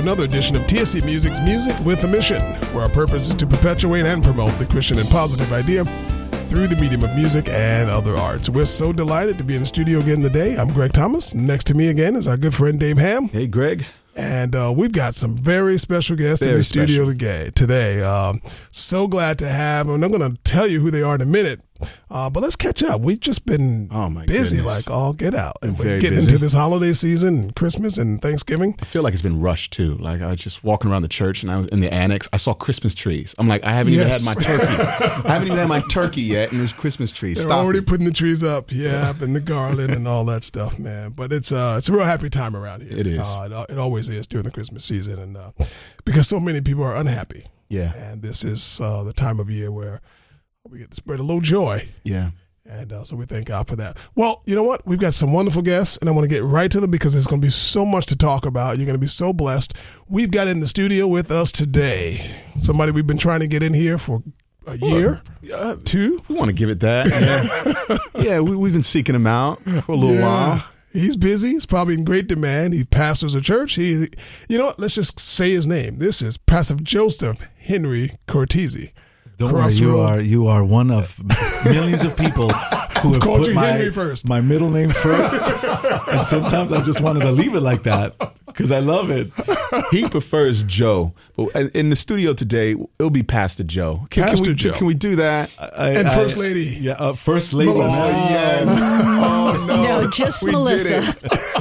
another edition of TSC Music's Music with a Mission, where our purpose is to perpetuate and promote the Christian and positive idea through the medium of music and other arts. We're so delighted to be in the studio again today. I'm Greg Thomas. Next to me again is our good friend Dave Ham. Hey, Greg. And we've got some very special guests in the studio today. So glad to have, and I'm going to tell you who they are in a minute. But let's catch up. We've just been busy, like all get out. And we're getting into this holiday season, and Christmas and Thanksgiving. I feel like it's been rushed too. Like I was just walking around the church and I was in the annex. I saw Christmas trees. I'm like, I haven't even had my turkey. I haven't even had my turkey yet, and there's Christmas trees. They're already putting the trees up, and the garland and all that stuff, man. But it's a real happy time around here. It is. It always is during the Christmas season, and because so many people are unhappy. Yeah. And this is the time of year where we get to spread a little joy. Yeah. And so we thank God for that. Well, you know what? We've got some wonderful guests, and I want to get right to them because there's going to be so much to talk about. You're going to be so blessed. We've got in the studio with us today somebody we've been trying to get in here for a year, two. We want to give it that. Yeah, we've been seeking him out for a little while. He's busy. He's probably in great demand. He pastors a church. You know what? Let's just say his name. This is Pastor Joseph Henry Cortese. Don't worry, you are one of millions of people who have put my middle name first, and sometimes I just wanted to leave it like that because I love it. He prefers Joe, but in the studio today, it'll be Pastor Joe. Can we do that? And First Lady. Yeah, First Lady. Melissa, yes. No, just Melissa.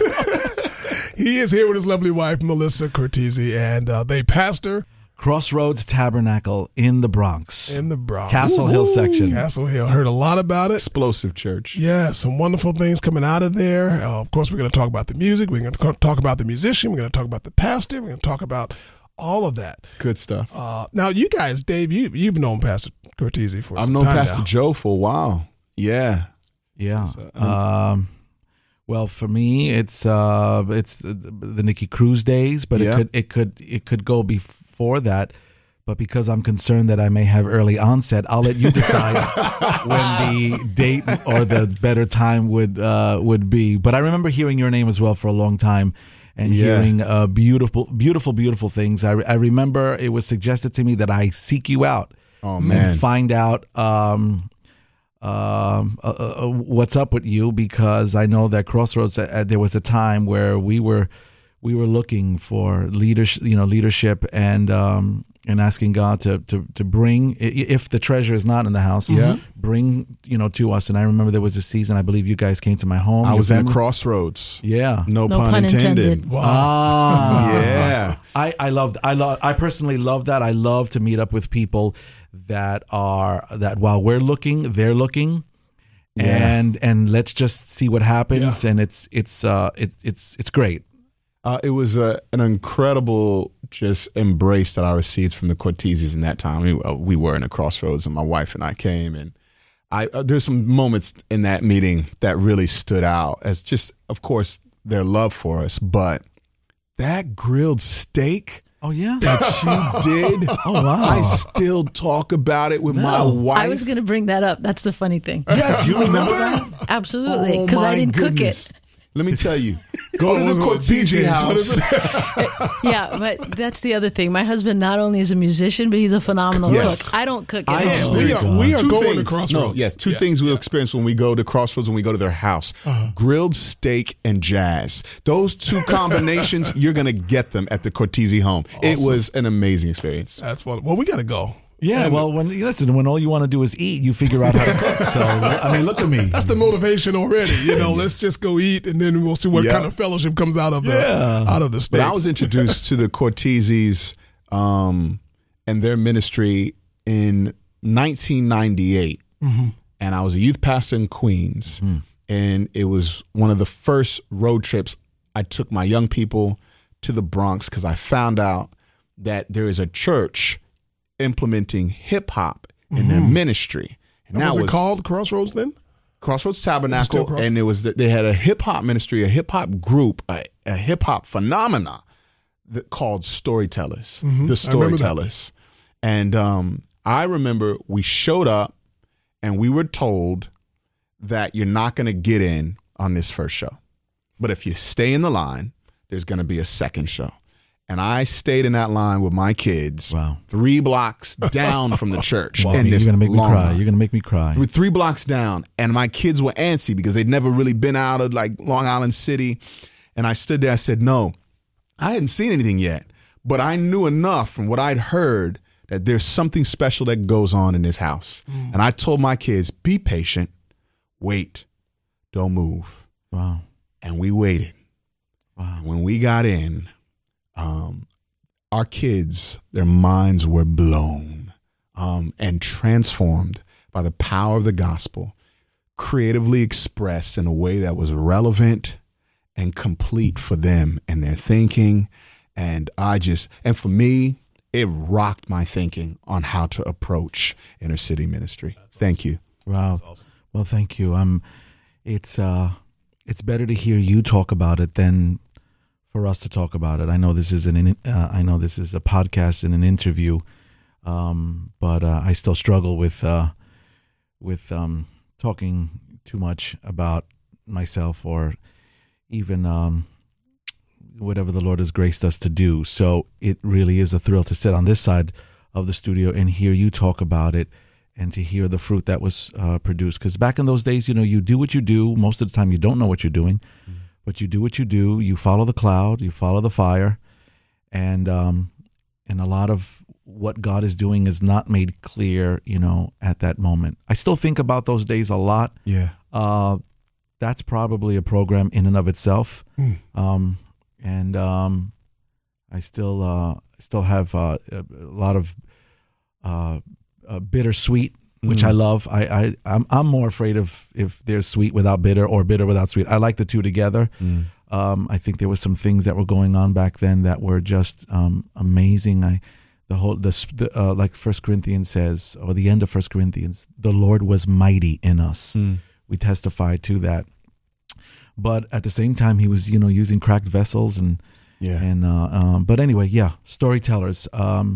He is here with his lovely wife, Melissa Cortese, and they pastor Crossroads Tabernacle in the Bronx. Castle Hill section. Castle Hill. Heard a lot about it. Explosive church. Yeah, some wonderful things coming out of there. Of course, we're going to talk about the music. We're going to talk about the musician. We're going to talk about the pastor. We're going to talk about all of that. Good stuff. Now, you guys, Dave, you've known Pastor Cortese for some time. I've known Pastor Joe for a while. Yeah. Yeah. Well, for me, it's the Nicky Cruz days, but it could go before that. But because I'm concerned that I may have early onset, I'll let you decide when the date or the better time would be. But I remember hearing your name as well for a long time, and hearing beautiful things. I remember it was suggested to me that I seek you out. Oh man! And find out. What's up with you, because I know that Crossroads there was a time where we were looking for leadership and asking God to bring, if the treasure is not in the house, bring to us. And I remember there was a season, I believe you guys came to my home. I was in Crossroads. Yeah. No pun intended. Wow. Yeah. I personally love that. I love to meet up with people that while we're looking, they're looking, and let's just see what happens. And it's great. It was an incredible just embrace that I received from the Corteses in that time. We were in a Crossroads, and my wife and I came, and there's some moments in that meeting that really stood out as just, of course, their love for us, but that grilled steak. Oh, yeah. That you did. Oh, wow. I still talk about it with my wife. I was going to bring that up. That's the funny thing. Yes, you remember that? Absolutely, because I didn't cook it. Let me tell you, go to the Cortese house. Yeah, but that's the other thing. My husband not only is a musician, but he's a phenomenal cook. I don't cook at home. We are going to Crossroads. Two things we'll experience when we go to Crossroads, when we go to their house. Grilled steak and jazz. Those two combinations, you're going to get them at the Cortese home. Awesome. It was an amazing experience. That's fun. Well, we got to go. Yeah, well, when all you want to do is eat, you figure out how to cook. So, I mean, look at me. That's the motivation already. Let's just go eat, and then we'll see what kind of fellowship comes out of the steak. But I was introduced to the Corteses and their ministry in 1998, and I was a youth pastor in Queens, and it was one of the first road trips I took my young people to the Bronx because I found out that there is a church implementing hip hop in their ministry. And was it called Crossroads then? Crossroads Tabernacle, and they had a hip hop ministry, a hip hop group, a hip hop phenomena called Storytellers, the Storytellers. And I remember we showed up and we were told that you're not going to get in on this first show, but if you stay in the line, there's going to be a second show. And I stayed in that line with my kids. Wow. 3 blocks down from the church. Wow. You're gonna make me cry. You're gonna make me cry. We're 3 blocks down, and my kids were antsy because they'd never really been out of like Long Island City. And I stood there. I said, "No, I hadn't seen anything yet, but I knew enough from what I'd heard that there's something special that goes on in this house." And I told my kids, "Be patient, wait, don't move." Wow. And we waited. Wow. When we got in, our kids, their minds were blown and transformed by the power of the gospel, creatively expressed in a way that was relevant and complete for them and their thinking. And for me, it rocked my thinking on how to approach inner city ministry. Thank you. Wow. Awesome. Well, thank you. It's better to hear you talk about it than for us to talk about it. I know this is a podcast and an interview, but I still struggle with talking too much about myself or even whatever the Lord has graced us to do. So it really is a thrill to sit on this side of the studio and hear you talk about it and to hear the fruit that was produced. Because back in those days, you do what you do. Most of the time you don't know what you're doing. But you do what you do. You follow the cloud. You follow the fire, and a lot of what God is doing is not made clear, at that moment. I still think about those days a lot. Yeah, that's probably a program in and of itself. I still have a lot of bittersweet, which I love. I'm more afraid of if there's sweet without bitter or bitter without sweet. I like the two together. I think there were some things that were going on back then that were just amazing. Like 1 Corinthians says, or the end of 1 Corinthians, the Lord was mighty in us. We testify to that. But at the same time, he was using cracked vessels but anyway, storytellers.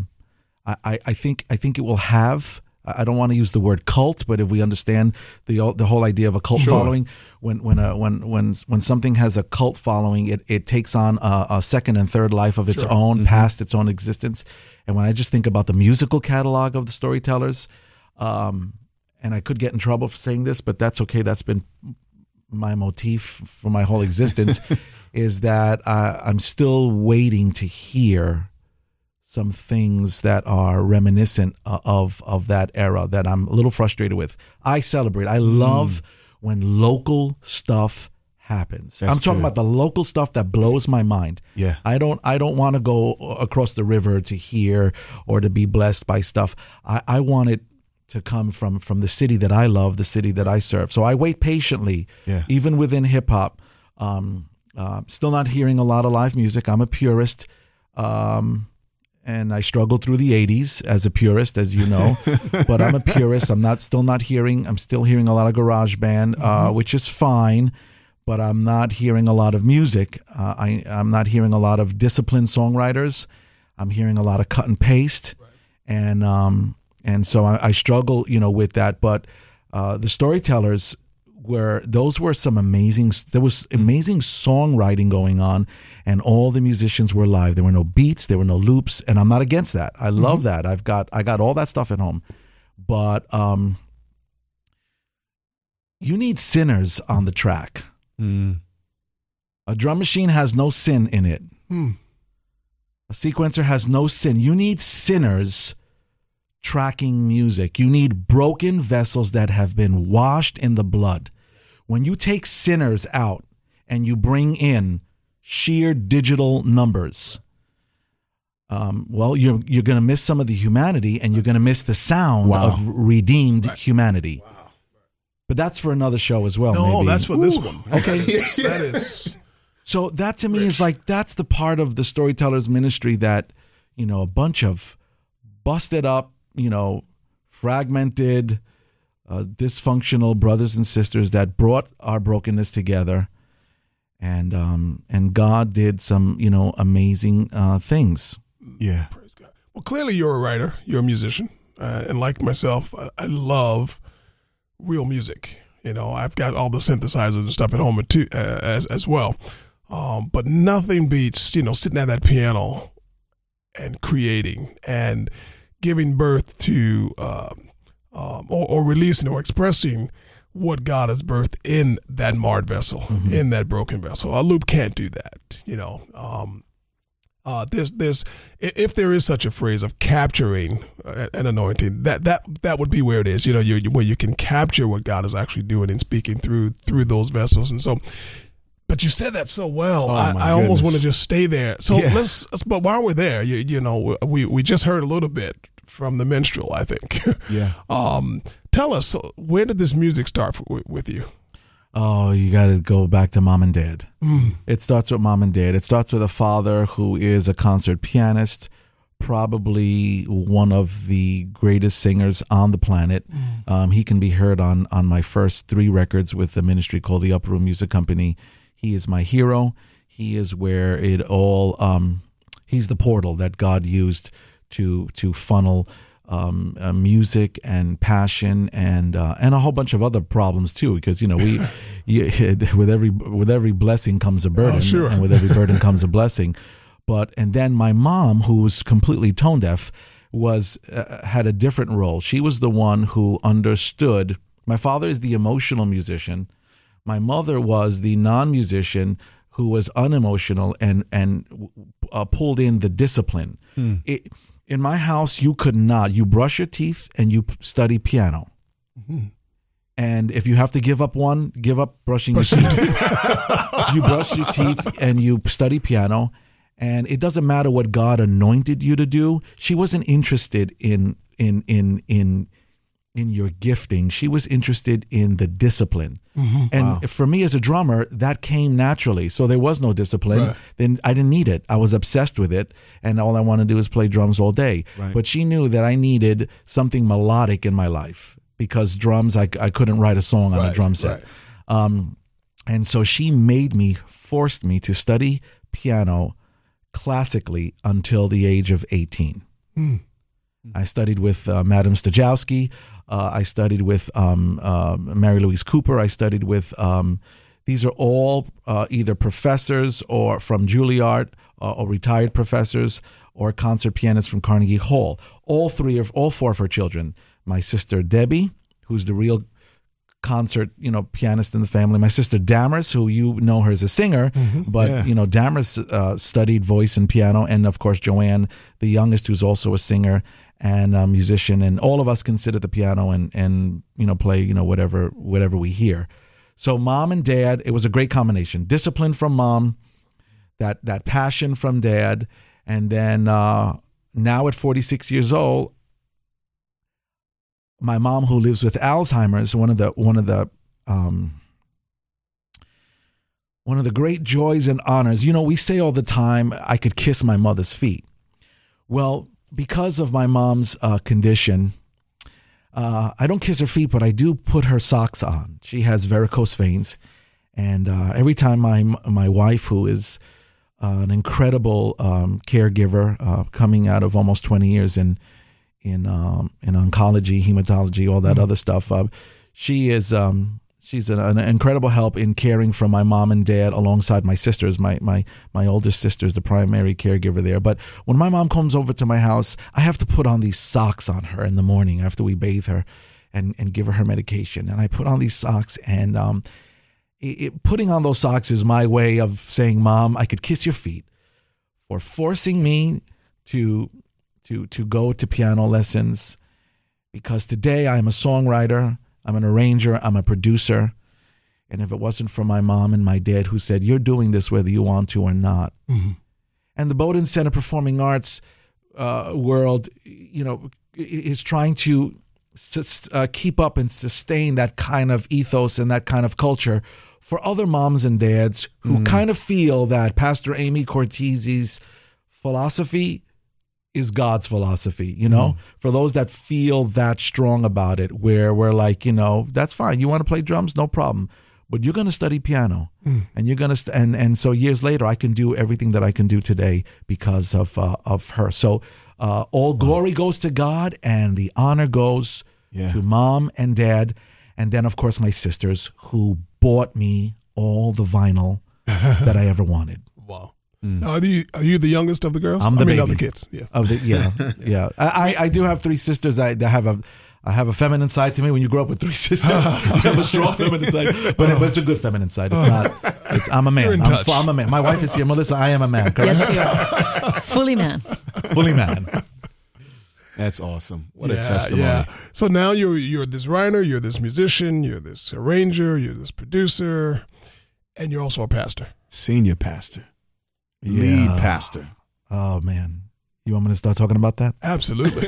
I think it will have. I don't want to use the word cult, but if we understand the whole idea of a cult following, when something has a cult following, it takes on a second and third life of its own, past its own existence. And when I just think about the musical catalog of the storytellers, and I could get in trouble for saying this, but that's okay. That's been my motif for my whole existence, is that I'm still waiting to hear some things that are reminiscent of that era that I'm a little frustrated with. I celebrate. I love when local stuff happens. I'm talking about the local stuff that blows my mind. Yeah. I don't want to go across the river to hear or to be blessed by stuff. I want it to come from the city that I love, the city that I serve. So I wait patiently, even within hip hop. Still not hearing a lot of live music. I'm a purist. And I struggled through the 80s as a purist, as you know, but I'm a purist. I'm still hearing a lot of garage band, which is fine, but I'm not hearing a lot of music. I'm not hearing a lot of disciplined songwriters. I'm hearing a lot of cut and paste. Right. And so I struggle, with that. But the storytellers there was amazing songwriting going on, and all the musicians were live. There were no beats, there were no loops, and I'm not against that. I love that. I got all that stuff at home. But you need sinners on the track. A drum machine has no sin in it. A sequencer has no sin. You need sinners tracking music. You need broken vessels that have been washed in the blood. When you take sinners out and you bring in sheer digital numbers, you're going to miss some of the humanity, and you're going to miss the sound of redeemed humanity. Wow. But that's for another show as well. No, maybe. That's for this one. Okay. That is. So that to me is like, that's the part of the storyteller's ministry that, a bunch of busted up, fragmented, dysfunctional brothers and sisters that brought our brokenness together, and God did some amazing things. Yeah, praise God. Well, clearly you're a writer, you're a musician, and like myself, I love real music. I've got all the synthesizers and stuff at home too, as well. But nothing beats sitting at that piano and creating and giving birth to or releasing or expressing what God has birthed in that marred vessel, in that broken vessel. A loop can't do that, you know. There's if there is such a phrase of capturing an anointing, that would be where it is, you know, where you can capture what God is actually doing and speaking through those vessels. And so, but you said that so well. I almost want to just stay there. So let's. But while we're there, you know, we just heard a little bit from the minstrel, I think. Yeah. Tell us, where did this music start with you? Oh, you got to go back to mom and dad. It starts with mom and dad. It starts with a father who is a concert pianist, probably one of the greatest singers on the planet. He can be heard on my first 3 records with the ministry called the Upper Room Music Company. He is my hero. He is where it all, he's the portal that God used to funnel music and passion and a whole bunch of other problems too, because you know with every blessing comes a burden, and with every burden comes a blessing. And then my mom, who's completely tone deaf, had a different role. She was the one who understood. My father is the emotional musician. My mother was the non-musician who was unemotional and pulled in the discipline. In my house, you could not. You brush your teeth and you study piano. And if you have to give up brushing your teeth. You brush your teeth and you study piano. And it doesn't matter what God anointed you to do. She wasn't interested in your gifting. She was interested in the discipline. And for me as a drummer, that came naturally. So there was no discipline. Right. Then I didn't need it. I was obsessed with it. And all I wanted to do is play drums all day. Right. But she knew that I needed something melodic in my life, because drums, I couldn't write a song on a drum set. Right. And so she forced me to study piano classically until the age of 18. I studied with Madame Stajowski. I studied with Mary Louise Cooper. I studied with, these are all either professors or from Juilliard or retired professors or concert pianists from Carnegie Hall. All 4 of her children. My sister Debbie, who's the real concert, pianist in the family. My sister Damaris, who you know her as a singer, but Damaris studied voice and piano, and of course Joanne, the youngest, who's also a singer and a musician, and all of us can sit at the piano and play whatever we hear. So mom and dad, it was a great combination. Discipline from mom, that passion from dad, and then now at 46 years old, my mom, who lives with Alzheimer's, one of the great joys and honors. We say all the time, I could kiss my mother's feet. Well, because of my mom's condition, I don't kiss her feet, but I do put her socks on. She has varicose veins, and every time my wife, who is an incredible caregiver, coming out of almost 20 years in oncology, hematology, all that other stuff. She's an incredible help in caring for my mom and dad alongside my sisters. My oldest sister is the primary caregiver there. But when my mom comes over to my house, I have to put on these socks on her in the morning after we bathe her and give her medication. And I put on these socks, and putting on those socks is my way of saying, Mom, I could kiss your feet for forcing me to go to piano lessons, because today I'm a songwriter, I'm an arranger, I'm a producer. And if it wasn't for my mom and my dad, who said, you're doing this whether you want to or not. And the Bowdoin Center Performing Arts world, is trying to keep up and sustain that kind of ethos and that kind of culture for other moms and dads who kind of feel that Pastor Amy Cortese's philosophy is God's philosophy, for those that feel that strong about it, where we're like, that's fine. You want to play drums? No problem. But you're going to study piano, and you're going to, and so years later, I can do everything that I can do today because of her. So all glory goes to God, and the honor goes to mom and dad. And then, of course, my sisters, who bought me all the vinyl that I ever wanted. Wow. Are you the youngest of the girls? I'm the baby. Of the kids. Yeah. Yeah. I do have three sisters. I have a feminine side to me. When you grow up with three sisters, you have a strong feminine side, but it's a good feminine side. It's not. I'm a man. I'm a man. My wife is here, Melissa. I am a man. Correct? Yes, you are. Fully man. Fully man. That's awesome. What a testimony. Yeah. So now you're this writer, you're this musician, you're this arranger, you're this producer, and you're also a pastor. Senior pastor. Lead pastor. Oh, man. You want me to start talking about that? Absolutely.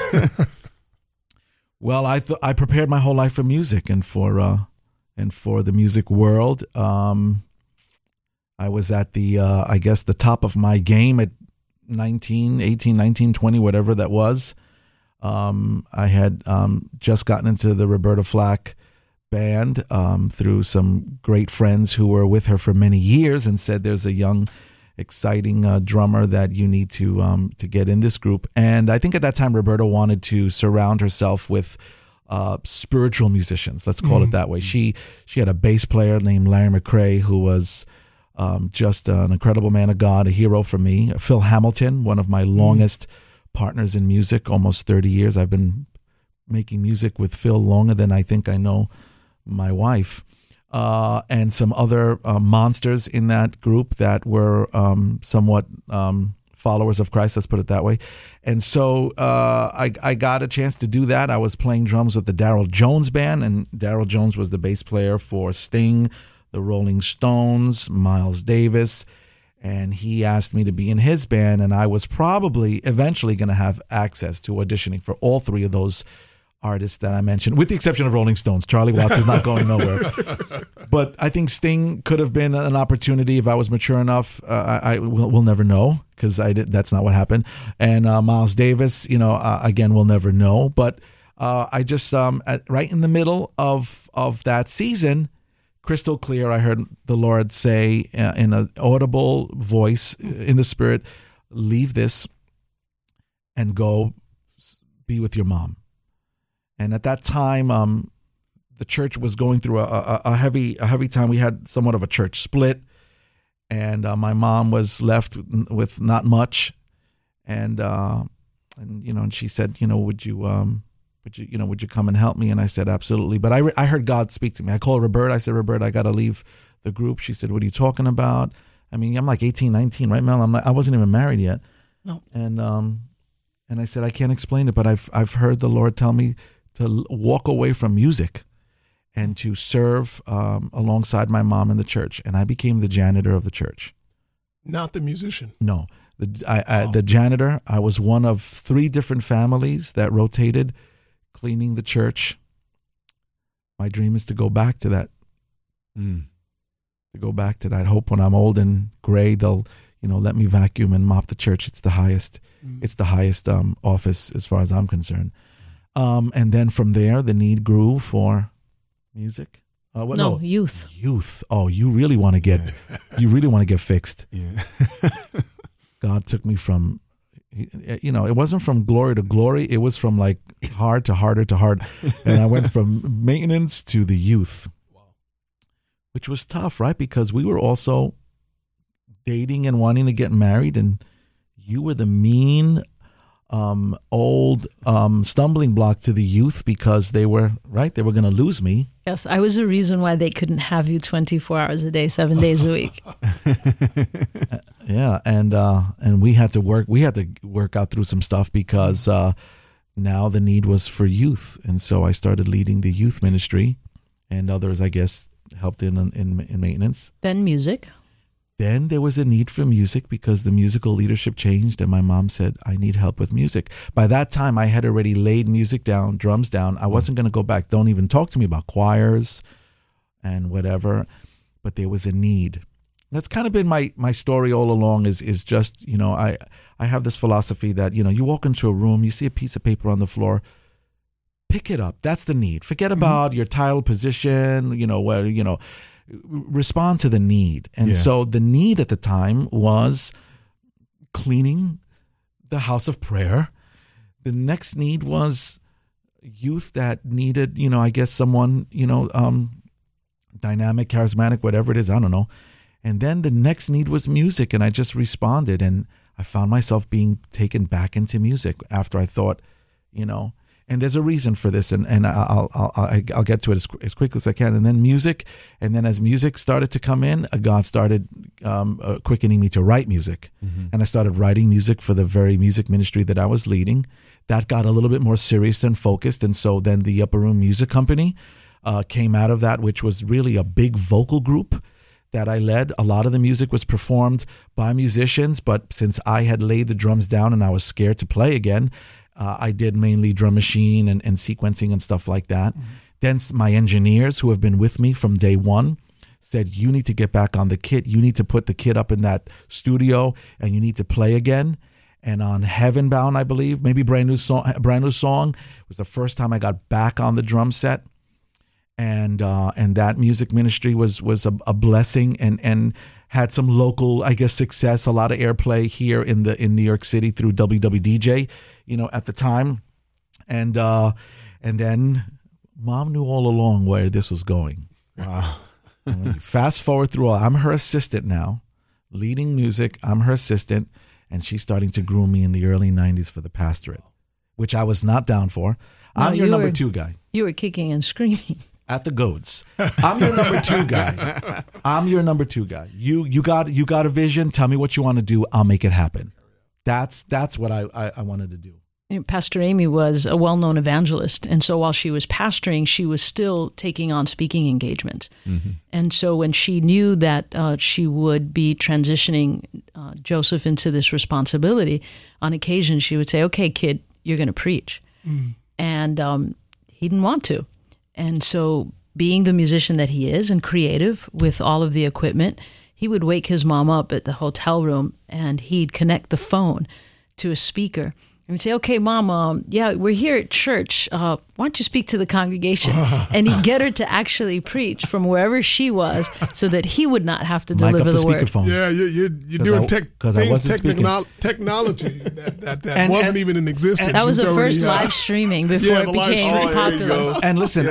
Well, I prepared my whole life for music and for the music world. I was at the top of my game at 18, 19, 20, whatever that was. I had just gotten into the Roberta Flack band through some great friends who were with her for many years and said there's a young, exciting drummer that you need to get in this group. And I think at that time Roberta wanted to surround herself with spiritual musicians. Let's call it that way. She had a bass player named Larry McCray who was just an incredible man of God, a hero for me. Phil Hamilton, one of my longest partners in music, almost 30 years. I've been making music with Phil longer than I think I know my wife. And some other monsters in that group that were somewhat followers of Christ, let's put it that way. And so I got a chance to do that. I was playing drums with the Darryl Jones Band, and Darryl Jones was the bass player for Sting, the Rolling Stones, Miles Davis, and he asked me to be in his band, and I was probably eventually going to have access to auditioning for all three of those artists that I mentioned, with the exception of Rolling Stones. Charlie Watts is not going nowhere. But I think Sting could have been an opportunity if I was mature enough. We'll never know, because that's not what happened. And Miles Davis, again, we'll never know. But I just, right in the middle of that season, crystal clear, I heard the Lord say in an audible voice in the Spirit, leave this and go be with your mom. And at that time, the church was going through a heavy time. We had somewhat of a church split, and my mom was left with not much. And she said, would you come and help me? And I said, absolutely. But I heard God speak to me. I called Roberta. I said, Roberta, I got to leave the group. She said, what are you talking about? I mean, I'm like 18, 19, right, Mel? I wasn't even married yet. No. And I said, I can't explain it, but I've heard the Lord tell me to walk away from music and to serve alongside my mom in the church. And I became the janitor of the church. Not the musician? No. The janitor. I was one of 3 different families that rotated cleaning the church. My dream is to go back to that. To go back to that. I hope when I'm old and gray, they'll let me vacuum and mop the church. It's the highest. It's the highest office as far as I'm concerned. And then from there, the need grew for music. Youth. Youth. Oh, you really want to get fixed. Yeah. God took me from, it wasn't from glory to glory. It was from like hard to harder to hard. And I went from maintenance to the youth, which was tough, right? Because we were also dating and wanting to get married, and you were the mean old stumbling block to the youth, because they were going to lose me. Yes, I was the reason why they couldn't have you 24 hours a day, 7 days a week. Yeah, and we had to work out through some stuff, because now the need was for youth, and so I started leading the youth ministry, and others, I guess, helped in maintenance. Then music. Then there was a need for music, because the musical leadership changed, and my mom said, I need help with music. By that time, I had already laid music down, drums down. I wasn't going to go back. Don't even talk to me about choirs and whatever, but there was a need. That's kind of been my story all along, is just, I have this philosophy that, you walk into a room, you see a piece of paper on the floor, pick it up. That's the need. Forget about your title, position, respond to the need. And so the need at the time was cleaning the house of prayer. The next need was youth that needed, I guess someone, dynamic, charismatic, whatever it is, I don't know. And then the next need was music, and I just responded, and I found myself being taken back into music after I thought, and there's a reason for this, and I'll get to it as quickly as I can. And then music, and then as music started to come in, God started quickening me to write music, and I started writing music for the very music ministry that I was leading. That got a little bit more serious and focused, and so then the Upper Room Music Company came out of that, which was really a big vocal group that I led. A lot of the music was performed by musicians, but since I had laid the drums down and I was scared to play again, I did mainly drum machine and sequencing and stuff like that. Then my engineers, who have been with me from day one, said, you need to get back on the kit. You need to put the kit up in that studio and you need to play again. And on Heaven Bound, I believe, maybe Brand New Song was the first time I got back on the drum set. And that music ministry was a blessing and had some local, I guess, success, a lot of airplay here in New York City through WWDJ, at the time. And then Mom knew all along where this was going. Wow. Fast forward through I'm her assistant now, leading music. I'm her assistant, and she's starting to groom me in the early 90s for the pastorate, which I was not down for. I'm your number 2 guy. You were kicking and screaming. At the Goats. I'm your number 2 guy. I'm your number 2 guy. You got a vision. Tell me what you want to do. I'll make it happen. That's what I wanted to do. Pastor Amy was a well-known evangelist, and so while she was pastoring, she was still taking on speaking engagements. And so when she knew that she would be transitioning Joseph into this responsibility, on occasion she would say, okay, kid, you're going to preach. And he didn't want to. And so being the musician that he is and creative with all of the equipment, he would wake his mom up at the hotel room and he'd connect the phone to a speaker. And he'd say, okay, Mom, we're here at church. Why don't you speak to the congregation? And he'd get her to actually preach from wherever she was so that he would not have to deliver the word. Yeah, you're doing technology that wasn't even in existence. That was the first live streaming before it became popular. And listen,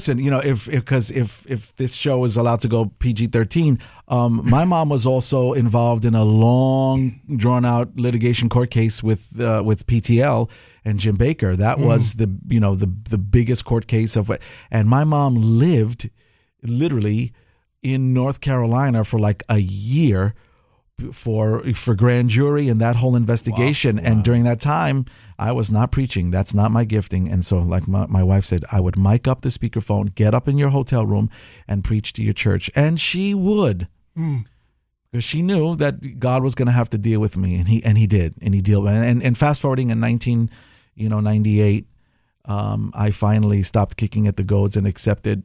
if this show is allowed to go PG-13, my mom was also involved in a long, drawn-out litigation court case with PTL and Jim Baker. That was the biggest court case and my mom lived literally in North Carolina for like a year for grand jury and that whole investigation. Wow. And during that time, I was not preaching. That's not my gifting. And so like my wife said, I would mic up the speakerphone, get up in your hotel room and preach to your church. And she would. Because she knew that God was going to have to deal with me, and he did, and he dealt. And fast forwarding in 1998, I finally stopped kicking at the goats and accepted,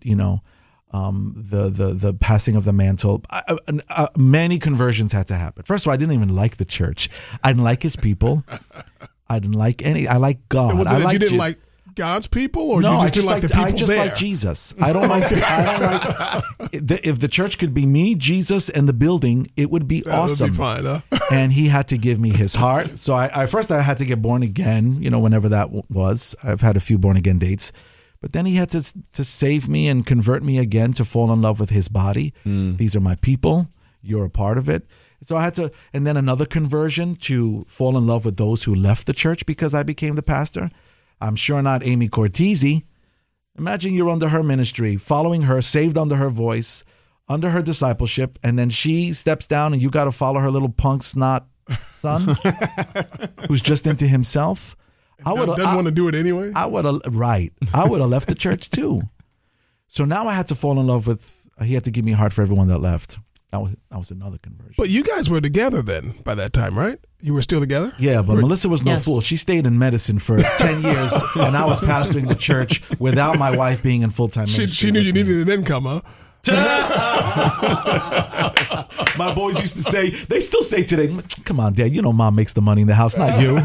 the passing of the mantle. Many conversions had to happen. First of all, I didn't even like the church. I didn't like his people. I didn't like any. I like God. And was it that you didn't like God's people, or no, you just didn't like the people there? I just like Jesus. I don't like. If the church could be me, Jesus, and the building, it would be awesome. Would be fine, huh? And he had to give me his heart. So I first had to get born again. Whenever that was. I've had a few born again dates, but then he had to save me and convert me again to fall in love with his body. These are my people. You're a part of it. So I had to, and then another conversion to fall in love with those who left the church because I became the pastor. I'm sure not Amy Cortese. Imagine you're under her ministry, following her, saved under her voice, under her discipleship, and then she steps down and you got to follow her little punk snot son who's just into himself. Doesn't want to do it anyway? I would have left the church too. So now I had to fall in love with, he had to give me a heart for everyone that left. That was another conversion. But you guys were together then by that time, right? You were still together? Yeah, but Melissa was no fool. She stayed in medicine for 10 years, and I was pastoring the church without my wife being in full-time ministry. She knew you needed an income, huh? My boys used to say, they still say today, come on, Dad, Mom makes the money in the house, not you.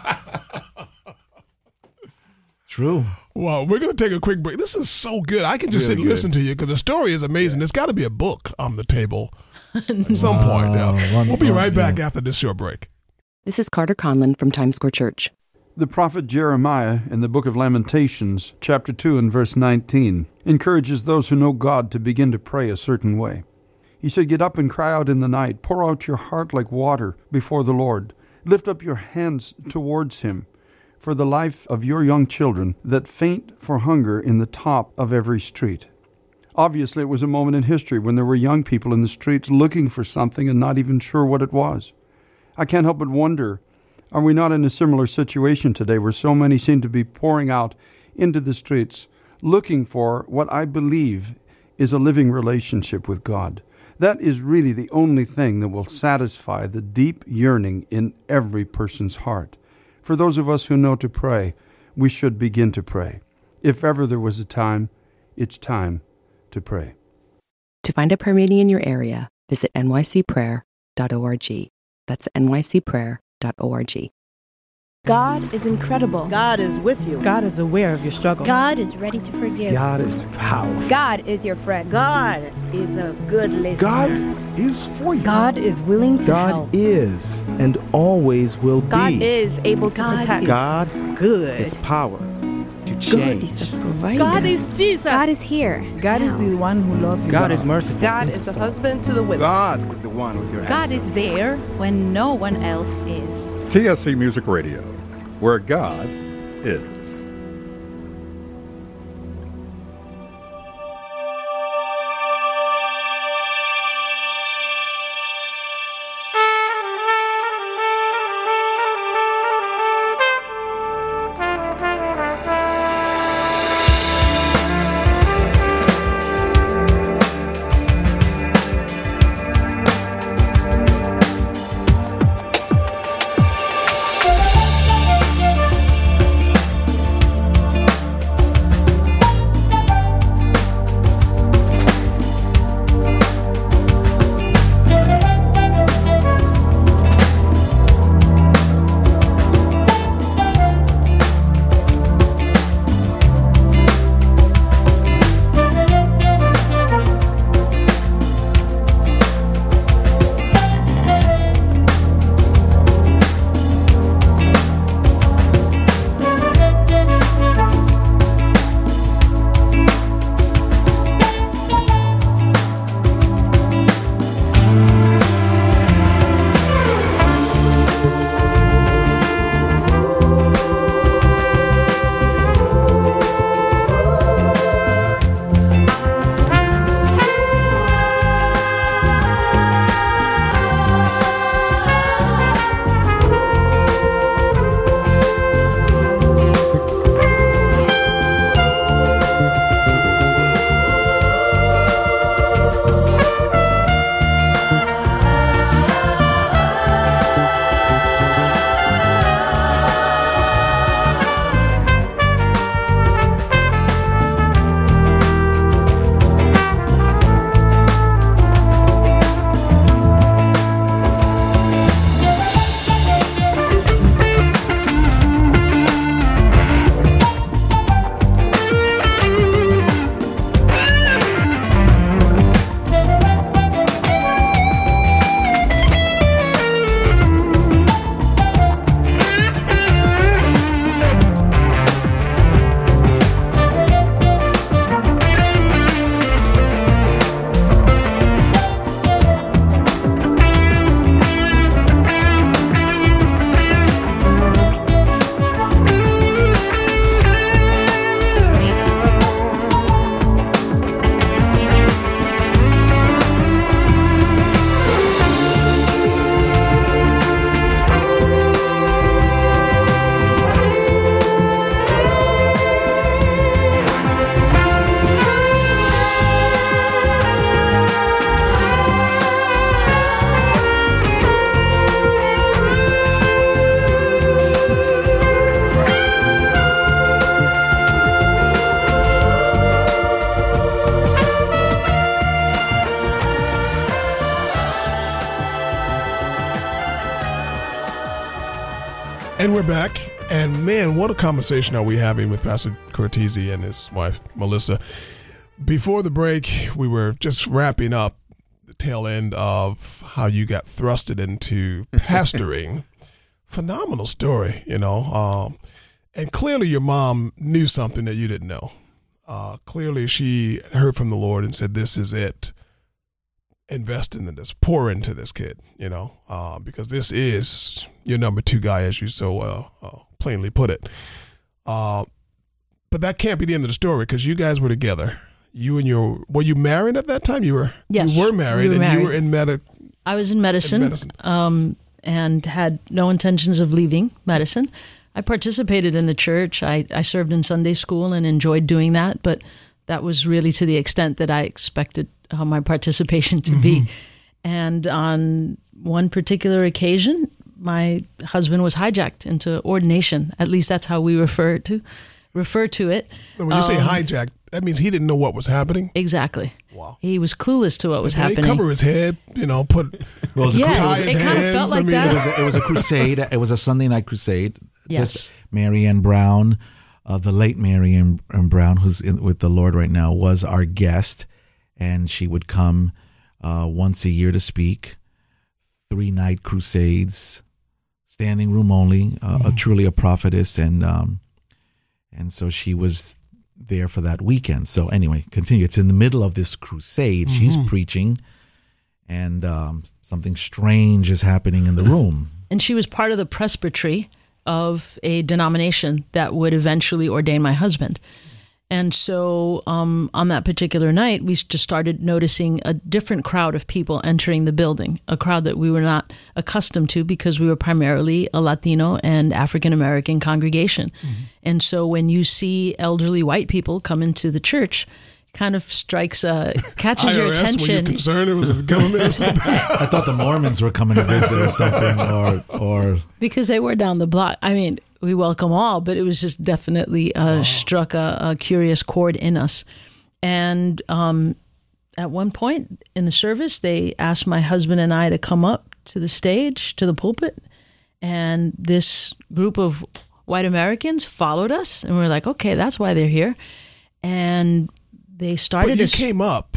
True. Well, we're going to take a quick break. This is so good. I can just sit and listen to you because the story is amazing. There's got to be a book on the table at some point. Now. We'll be right back after this short break. This is Carter Conlon from Times Square Church. The prophet Jeremiah in the book of Lamentations, chapter 2 and verse 19, encourages those who know God to begin to pray a certain way. He said, get up and cry out in the night. Pour out your heart like water before the Lord. Lift up your hands towards him for the life of your young children that faint for hunger in the top of every street. Obviously, it was a moment in history when there were young people in the streets looking for something and not even sure what it was. I can't help but wonder, are we not in a similar situation today where so many seem to be pouring out into the streets looking for what I believe is a living relationship with God? That is really the only thing that will satisfy the deep yearning in every person's heart. For those of us who know to pray, we should begin to pray. If ever there was a time, it's time to pray. To find a prayer meeting in your area, visit nycprayer.org. That's nycprayer.org. God is incredible. God is with you. God is aware of your struggle. God is ready to forgive. God is powerful. God is your friend. God is a good listener. God is for you. God is willing to help. God is and always will be. God is able to protect. God good. is power to change. God is a provider. God is Jesus. God is here. God is the one who loves you. God is merciful. God is the husband to the widow. God is the one with your answer. God is there when no one else is. TSC Music Radio, where God is. And we're back. And man, what a conversation are we having with Pastor Cortese and his wife, Melissa. Before the break, we were just wrapping up the tail end of how you got thrusted into pastoring. Phenomenal story, you know. And clearly your mom knew something that you didn't know. Clearly she heard from the Lord and said, this is it. invest in this, pour into this kid, because this is your number 2 guy, as you so plainly put it. But that can't be the end of the story, because you guys were together. Were you married at that time? Yes, you were married, we were married. You were in I was in medicine. And had no intentions of leaving medicine. I participated in the church. I served in Sunday school and enjoyed doing that, but that was really to the extent that I expected my participation to be. And on one particular occasion, my husband was hijacked into ordination. At least that's how we refer to it. When you say hijacked, that means he didn't know what was happening? Exactly. Wow. He was clueless to what was happening. They cover his head, put it kind of felt like that. It was a crusade. It was a Sunday night crusade. Yes. Mary Ann Brown, the late Mary Ann Brown, who's with the Lord right now, was our guest, and she would come once a year to speak. 3-night crusades, standing room only. Truly a prophetess, and so she was there for that weekend. So anyway, continue. It's in the middle of this crusade. She's preaching, and something strange is happening in the room. And she was part of the presbytery of a denomination that would eventually ordain my husband. And so on that particular night, we just started noticing a different crowd of people entering the building, a crowd that we were not accustomed to because we were primarily a Latino and African-American congregation. And so when you see elderly white people come into the church, kind of catches your attention. Were you concerned it was the government or something? I thought the Mormons were coming to visit or something, or because they were down the block. I mean, we welcome all, but it was just definitely struck a curious chord in us. And at one point in the service, they asked my husband and I to come up to the stage, to the pulpit, and this group of white Americans followed us, and we were like, okay, that's why they're here. And they started. But you came up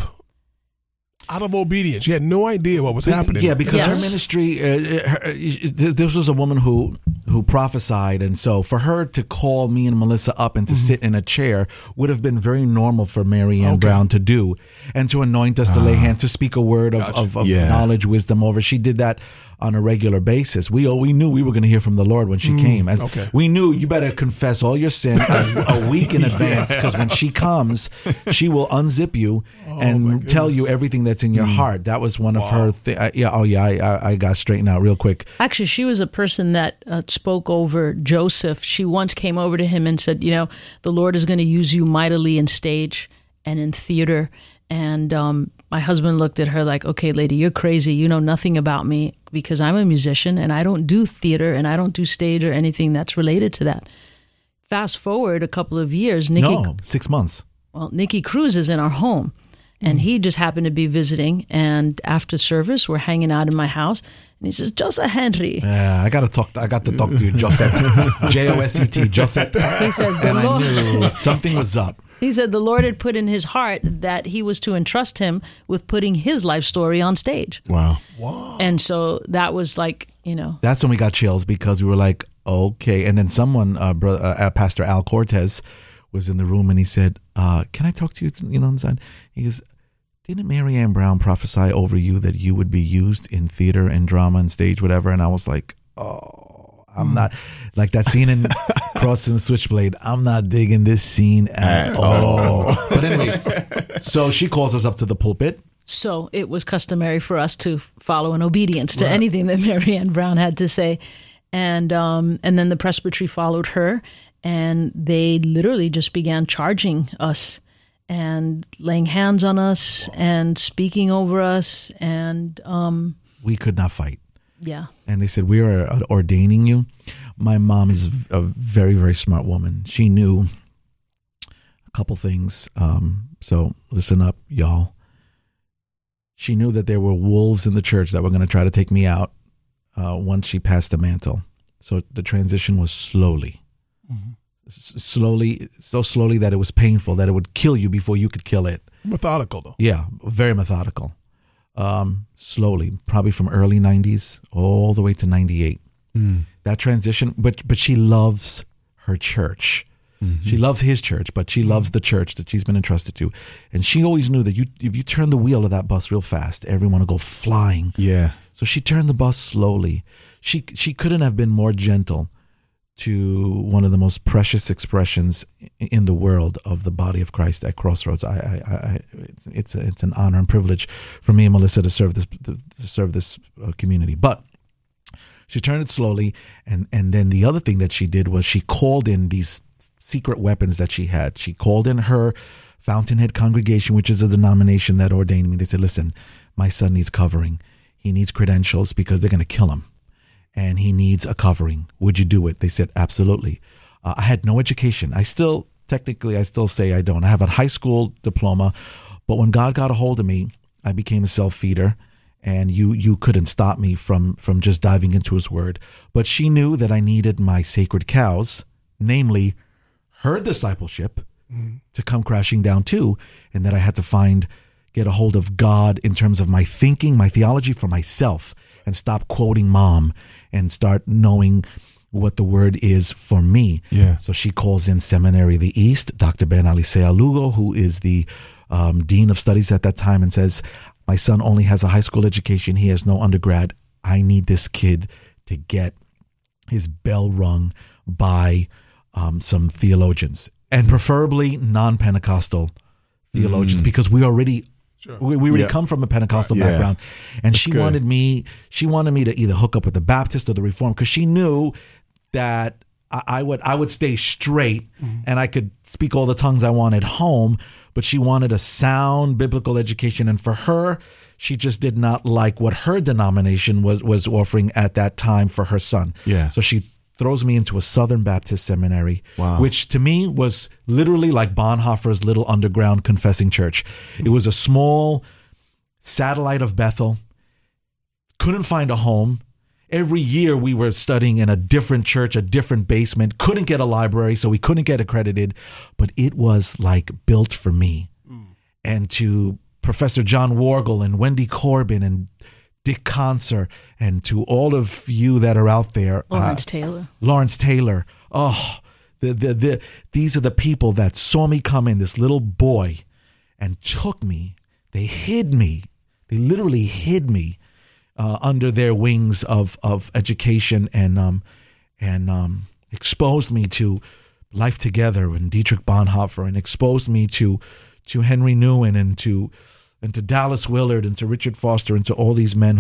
out of obedience. You had no idea what was happening. Yeah, because her ministry. This was a woman who prophesied, and so for her to call me and Melissa up and to sit in a chair would have been very normal for Mary Ann Brown to do, and to anoint us, to lay hands, to speak a word of knowledge, wisdom over. She did that on a regular basis. We knew we were going to hear from the Lord when she came. We knew you better confess all your sin a week in advance, because when she comes, she will unzip you and tell you everything that's in your heart. That was one of her things. I got straightened out real quick. Actually, she was a person that spoke over Joseph. She once came over to him and said, the Lord is going to use you mightily in stage and in theater. And my husband looked at her like, okay, lady, you're crazy. You know nothing about me, because I'm a musician and I don't do theater and I don't do stage or anything that's related to that. Fast forward a couple of years. 6 months. Well, Nicky Cruz is in our home, and he just happened to be visiting. And after service, we're hanging out in my house. And he says, Josette Henry. Yeah, I got to talk to you, Josette. Josette, Josette. He says, and I knew something was up. He said the Lord had put in his heart that he was to entrust him with putting his life story on stage. Wow. And so that was like, That's when we got chills, because we were like, okay. And then someone, Pastor Al Cortez, was in the room, and he said, can I talk to you, inside? He goes, didn't Mary Ann Brown prophesy over you that you would be used in theater and drama and stage, whatever? And I was like, I'm not, like that scene in Crossing the Switchblade, I'm not digging this scene at all. But anyway, so she calls us up to the pulpit. So it was customary for us to follow in obedience to anything that Mary Ann Brown had to say. And then the presbytery followed her, and they literally just began charging us and laying hands on us and speaking over us. And we could not fight. Yeah. And they said, we are ordaining you. My mom is a very, very smart woman. She knew a couple things. So listen up, y'all. She knew that there were wolves in the church that were going to try to take me out once she passed the mantle. So the transition was slowly. Slowly, so slowly that it was painful, that it would kill you before you could kill it. Methodical, though. Yeah, very methodical. Slowly, probably from early 90s all the way to 98. That transition, but she loves her church. Mm-hmm. She loves his church, but she loves the church that she's been entrusted to. And she always knew that if you turn the wheel of that bus real fast, everyone will go flying. Yeah. So she turned the bus slowly. She couldn't have been more gentle to one of the most precious expressions in the world of the body of Christ at Crossroads. It's an honor and privilege for me and Melissa to serve this community. But she turned it slowly, and then the other thing that she did was she called in these secret weapons that she had. She called in her Fountainhead congregation, which is a denomination that ordained me. They said, listen, my son needs covering. He needs credentials because they're going to kill him. And he needs a covering. Would you do it? They said, absolutely. I had no education. I still say I don't. I have a high school diploma. But when God got a hold of me, I became a self-feeder. And you couldn't stop me from just diving into his word. But she knew that I needed my sacred cows, namely her discipleship, to come crashing down too. And that I had to get a hold of God in terms of my thinking, my theology for myself, and stop quoting mom and start knowing what the word is for me. Yeah. So she calls in Seminary of the East, Dr. Ben Alicea Lugo, who is the dean of studies at that time, and says, my son only has a high school education. He has no undergrad. I need this kid to get his bell rung by some theologians, and preferably non-Pentecostal theologians, because we already come from a Pentecostal background, and she wanted me to either hook up with the Baptist or the Reformed, because she knew that I would stay straight and I could speak all the tongues I wanted home, but she wanted a sound biblical education, and for her, she just did not like what her denomination was offering at that time for her son. Yeah. So she throws me into a Southern Baptist seminary, which to me was literally like Bonhoeffer's little underground confessing church. It was a small satellite of Bethel. Couldn't find a home. Every year we were studying in a different church, a different basement. Couldn't get a library, so we couldn't get accredited. But it was like built for me. And to Professor John Wargel and Wendy Corbin and Dick Conser, and to all of you that are out there, Lawrence Taylor. Oh, these are the people that saw me come in, this little boy, and took me. They hid me. They literally hid me under their wings of education, and exposed me to Life Together and Dietrich Bonhoeffer, and exposed me to Henry Nouwen and to Dallas Willard and to Richard Foster and to all these men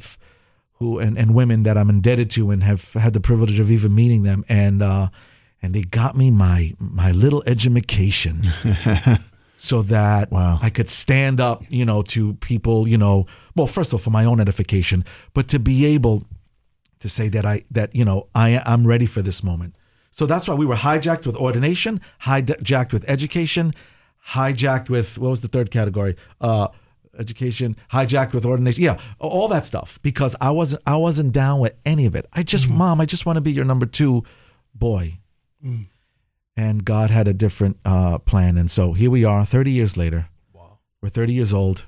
and women that I'm indebted to and have had the privilege of even meeting them, and they got me my little edumacation so that I could stand up, to people, well, first of all, for my own edification, but to be able to say that I'm ready for this moment. So that's why we were hijacked with ordination, hijacked with education, hijacked with, what was the third category? Education, hijacked with ordination. Yeah, all that stuff, because I wasn't down with any of it. Mom, I just want to be your number 2 boy. And God had a different plan. And so here we are 30 years later. Wow. We're 30 years old.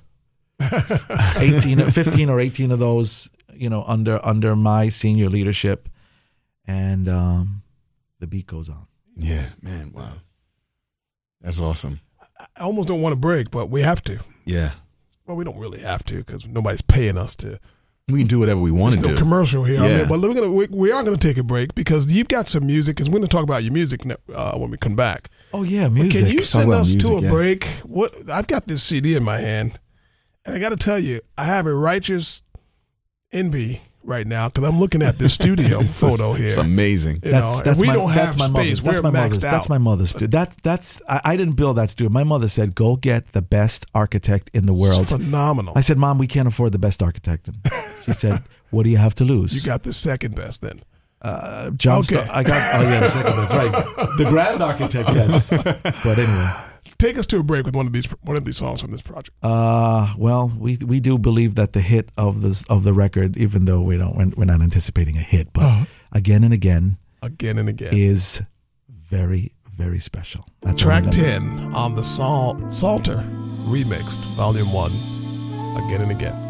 15 or 18 of those, under my senior leadership. And the beat goes on. Yeah, man. Wow. That's awesome. I almost don't want to break, but we have to. Yeah. Well, we don't really have to, because nobody's paying us to. We can do whatever we want to do. There's no commercial here. Yeah. But we are going to take a break, because you've got some music, because we're going to talk about your music when we come back. Oh, yeah, music. But can you send us to a break? I've got this CD in my hand, and I got to tell you, I have a righteous envy right now, because I'm looking at this studio photo here. It's amazing. We don't have space. We're maxed out. That's my mother's studio. I didn't build that studio. My mother said, go get the best architect in the world. It's phenomenal. I said, Mom, we can't afford the best architect. And she said, what do you have to lose? You got the second best then. John. Okay. The second best, right? The grand architect, yes. But anyway. Take us to a break with one of these songs from this project. Well, we do believe that the hit of the record, even though we're not anticipating a hit, but Again and Again is very, very special. That's track 10 on the Psalter Remixed, Volume 1, Again and Again.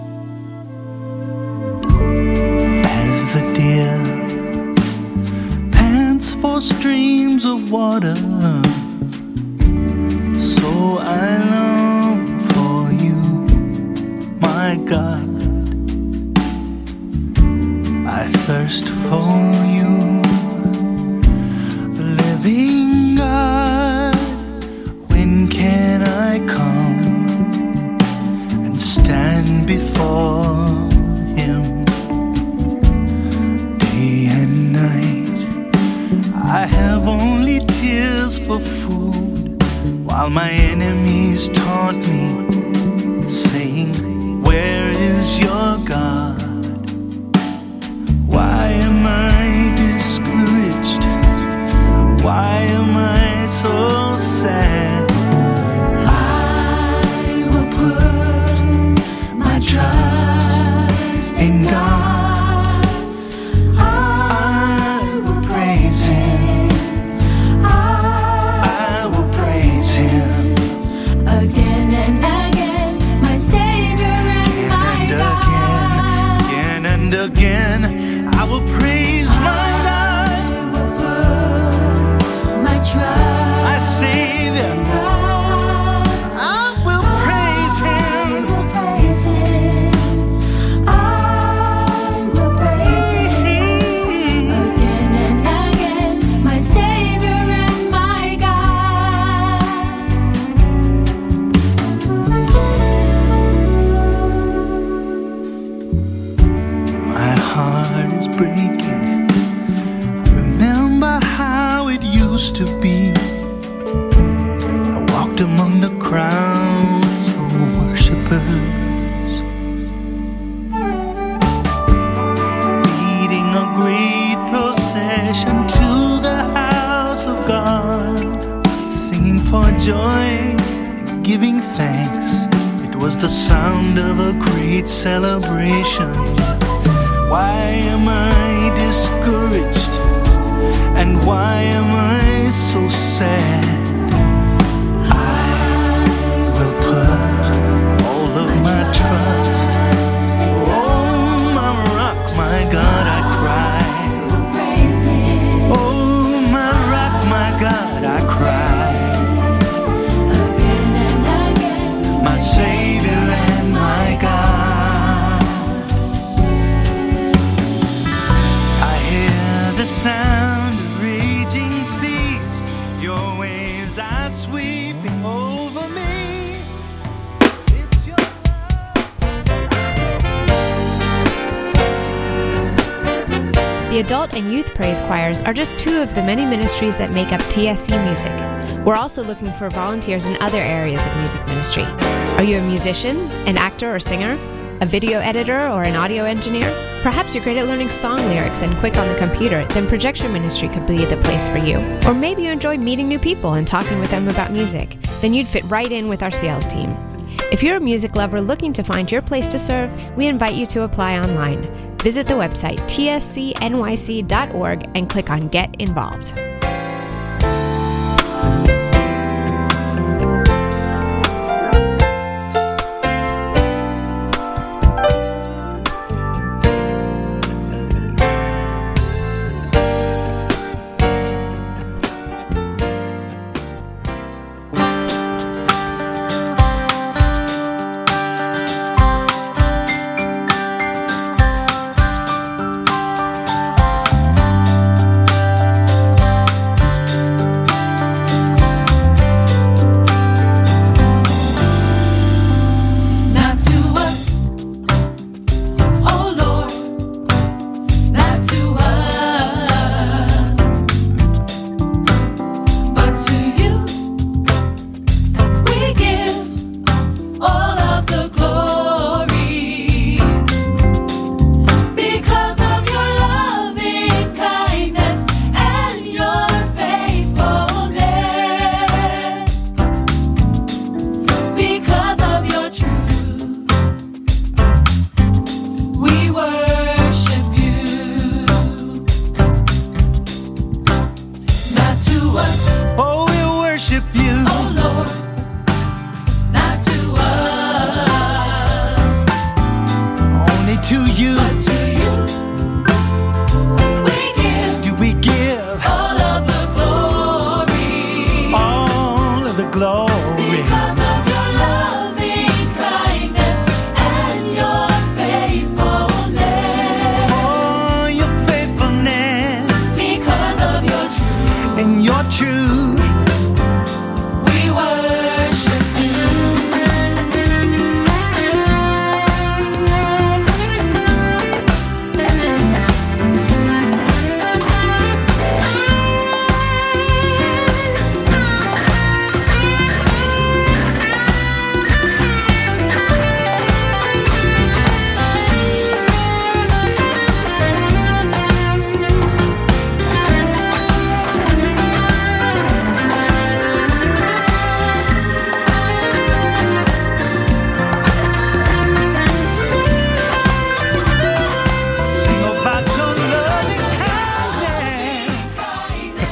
As the deer pants for streams of water. So I long for you, my God. I thirst for you, living God. When can I come and stand before Him day and night? I have only tears for food, while my enemies taunt me, saying, where is your God? Why am I discouraged? Why am I so sad? I will put my trust in God. I will praise Him. I will praise Him again and again, my Savior and my God. Again and again, I will praise my God. I will put my trust, my Savior. I will praise Him. I will praise Him again and again, my Savior and my God. My heart is breaking. Remember how it used to be. I walked among the crowds of worshipers, leading a great procession to the house of God, singing for joy and giving thanks. It was the sound of a great celebration. Why am I discouraged? And why am I so sad? I will put all of my trust. Oh, my rock, my God, I cry. Oh, my rock, my God, I cry. My Savior and my God. I hear the sound of raging seas. Your waves are sweeping over me. It's your The adult and youth praise choirs are just two of the many ministries that make up TSC Music. We're also looking for volunteers in other areas of music ministry. Are you a musician, an actor or singer, a video editor or an audio engineer? Perhaps you're great at learning song lyrics and quick on the computer, then projection ministry could be the place for you. Or maybe you enjoy meeting new people and talking with them about music. Then you'd fit right in with our sales team. If you're a music lover looking to find your place to serve, we invite you to apply online. Visit the website tscnyc.org and click on Get Involved.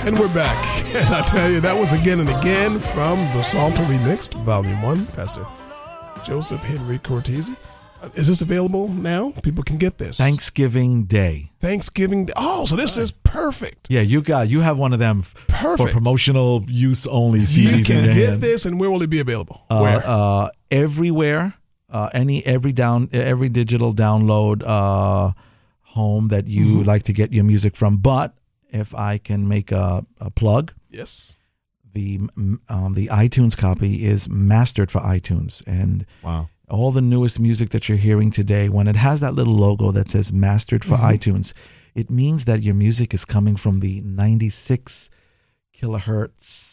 And we're back. And I tell you, that was Again and Again from the Psalter Remixed, Volume 1, Pastor Joseph Henry Cortese. Is this available now? People can get this. Thanksgiving Day. Oh, so this is perfect. Yeah, you have one of them for promotional use only CDs. You in can your get hand. this, and where will it be available? Where? Everywhere. Every digital download home that you like to get your music from. But if I can make a plug, yes, the iTunes copy is mastered for iTunes, and all the newest music that you're hearing today, when it has that little logo that says mastered for iTunes, it means that your music is coming from the 96 kilohertz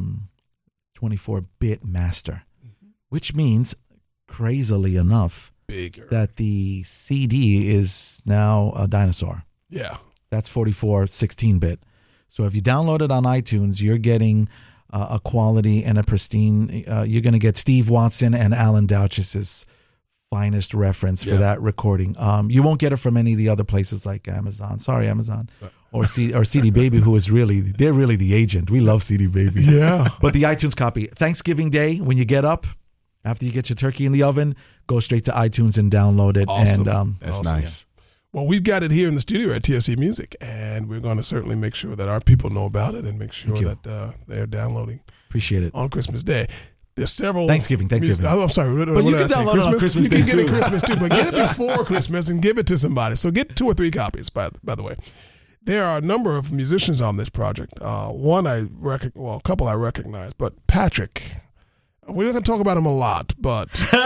24-bit master, which means, crazily enough, bigger, that the CD is now a dinosaur. Yeah. That's 44 16-bit. So if you download it on iTunes, you're getting a quality and a pristine. You're going to get Steve Watson and Alan Douch's finest reference for that recording. You won't get it from any of the other places like Amazon. Sorry, Amazon. Or CD Baby, who is they're really the agent. We love CD Baby. Yeah. But the iTunes copy, Thanksgiving Day, when you get up, after you get your turkey in the oven, go straight to iTunes and download it. Awesome. And that's nice. Yeah. Well, we've got it here in the studio at TSC Music, and we're going to certainly make sure that our people know about it and make sure that they're downloading. Appreciate it. On Christmas Day. There's several. Thanksgiving. I'm sorry. But you can download it on Christmas Day, you can get too. it Christmas, too, but get it before Christmas and give it to somebody. So get 2 or 3 copies, by the way. There are a number of musicians on this project. A couple I recognize, but Patrick. We're not going to talk about him a lot, but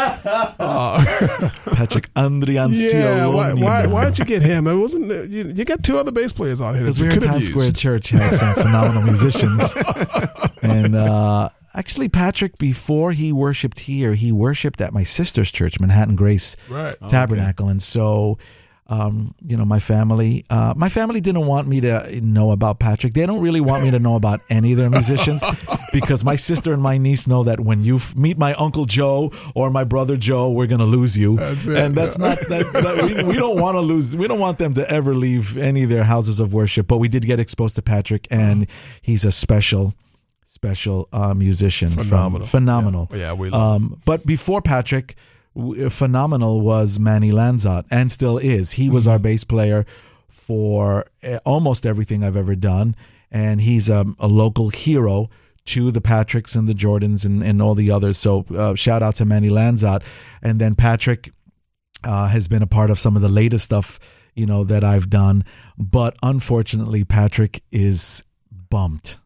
Patrick Andriancioloni. Yeah, why did you get him? It wasn't you got 2 other bass players on here. Because we're in Times Square Church has some phenomenal musicians, and actually Patrick, before he worshipped here, he worshipped at my sister's church, Manhattan Grace Tabernacle, and so. My family didn't want me to know about Patrick. They don't really want me to know about any of their musicians because my sister and my niece know that when you meet my Uncle Joe or my brother Joe, we're going to lose you. That's it. And that's not that we don't want to lose. We don't want them to ever leave any of their houses of worship. But we did get exposed to Patrick, and he's a special musician. Phenomenal. Yeah, we love him. But before Patrick, phenomenal was Manny Lanzot, and still is. He was our bass player for almost everything I've ever done, and he's a local hero to the Patricks and the Jordans and all the others. So shout out to Manny Lanzot. And then Patrick has been a part of some of the latest stuff, that I've done. But unfortunately, Patrick is bumped.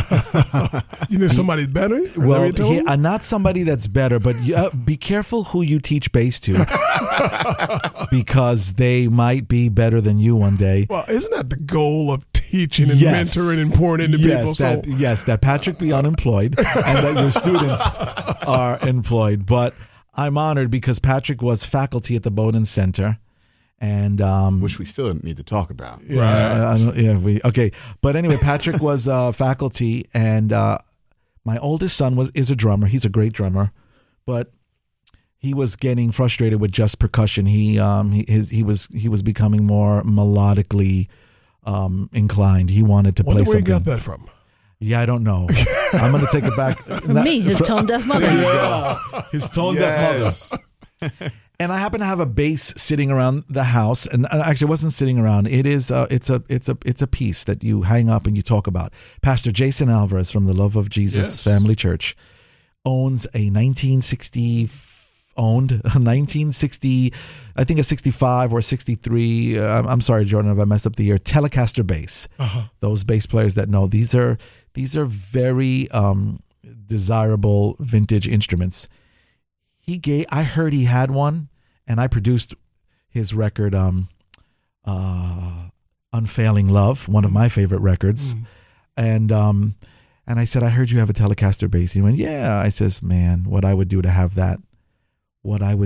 You know somebody's better? Well, not somebody that's better, but be careful who you teach bass to because they might be better than you one day. Well, isn't that the goal of teaching and mentoring and pouring into people? That Patrick be unemployed and that your students are employed. But I'm honored because Patrick was faculty at the Bowdoin Center. And which we still need to talk about. Okay. But anyway, Patrick was faculty, and my oldest son is a drummer. He's a great drummer, but he was getting frustrated with just percussion. He was becoming more melodically inclined. He wanted to play something. Where you got that from? Yeah, I don't know. I'm going to take it back. From me, his tone deaf mother. His tone deaf mother. And I happen to have a bass sitting around the house, and actually, it wasn't sitting around. It is it's a piece that you hang up and you talk about. Pastor Jason Alvarez from the Love of Jesus Family Church owns a 1960, I think a 65 or 63. I'm sorry, Jordan, if I messed up the year. Telecaster bass. Those bass players that know these are very desirable vintage instruments. I heard he had one, and I produced his record, Unfailing Love, one of my favorite records. And I said, I heard you have a Telecaster bass. He went, yeah. I says, man, what I would do to have that. And on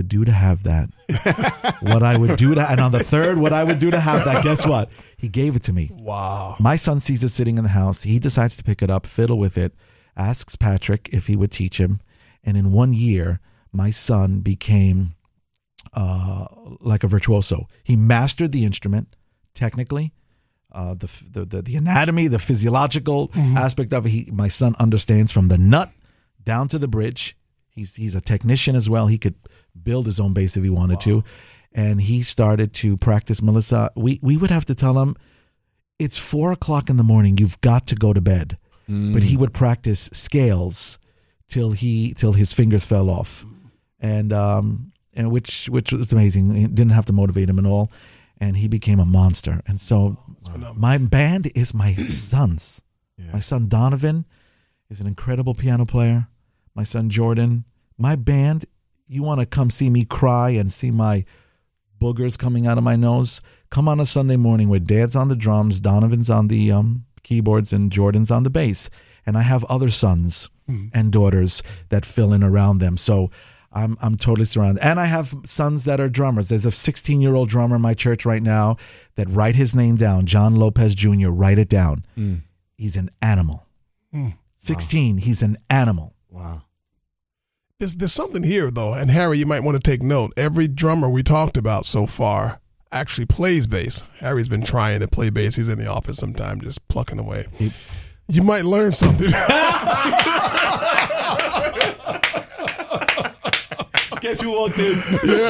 the third, what I would do to have that, guess what? He gave it to me. Wow. My son sees it sitting in the house. He decides to pick it up, fiddle with it, asks Patrick if he would teach him. And in 1 year, my son became like a virtuoso. He mastered the instrument technically. the anatomy, the physiological aspect of it. My son understands from the nut down to the bridge. He's a technician as well. He could build his own bass if he wanted to. And he started to practice, Melissa. We would have to tell him, it's 4:00 in the morning. You've got to go to bed. But he would practice scales till his fingers fell off, and which was amazing. He didn't have to motivate him at all, and he became a monster. And so my band is my son's. Yeah. My son Donovan is an incredible piano player. My son Jordan. My band. You want to come see me cry and see my boogers coming out of my nose? Come on a Sunday morning where Dad's on the drums, Donovan's on the keyboards, and Jordan's on the bass. And I have other sons and daughters that fill in around them. So I'm totally surrounded. And I have sons that are drummers. There's a 16-year-old drummer in my church right now that write his name down, John Lopez Jr., write it down. He's an animal. 16, wow. He's an animal. Wow. There's something here, though, and Harry, you might want to take note. Every drummer we talked about so far actually plays bass. Harry's been trying to play bass. He's in the office sometime just plucking away. You might learn something. Guess who walked in?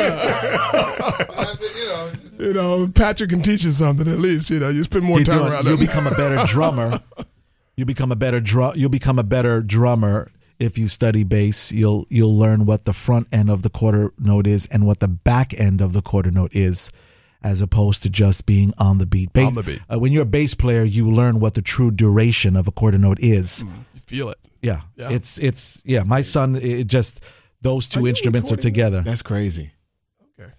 Yeah. Patrick can teach you something at least. You spend more time around him. You'll become a better drummer. You'll become a better drummer. If you study bass, you'll learn what the front end of the quarter note is and what the back end of the quarter note is, as opposed to just being on the beat. On the beat. When you're a bass player, you learn what the true duration of a quarter note is. You feel it. Yeah. It's my son, it just those two instruments are together. That's crazy. Okay.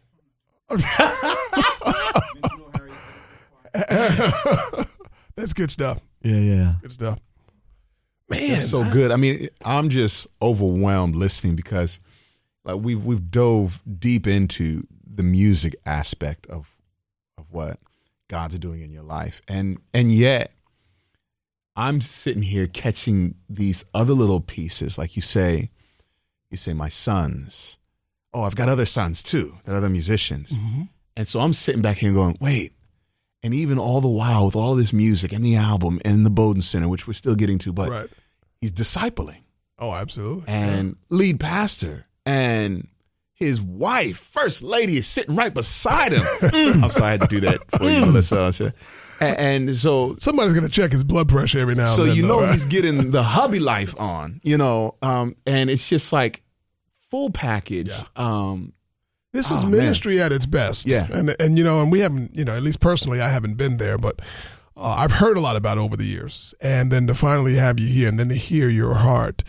That's good stuff. Yeah. Good stuff. Man, that's so good. I mean, I'm just overwhelmed listening because we've dove deep into the music aspect of what God's doing in your life. And yet I'm sitting here catching these other little pieces. Like you say my sons. Oh, I've got other sons too, that are other musicians. And so I'm sitting back here and going, wait. And even all the while with all this music and the album and the Bowden Center, which we're still getting to, but he's discipling. Oh, absolutely. And lead pastor. And his wife, first lady, is sitting right beside him. I'm sorry I had to do that for you, Melissa. And so somebody's going to check his blood pressure every now and then. So he's getting the hubby life on, and it's just like full package. Yeah. This is ministry at its best. Yeah. And we haven't, at least personally, I haven't been there, but I've heard a lot about it over the years. And then to finally have you here and then to hear your heart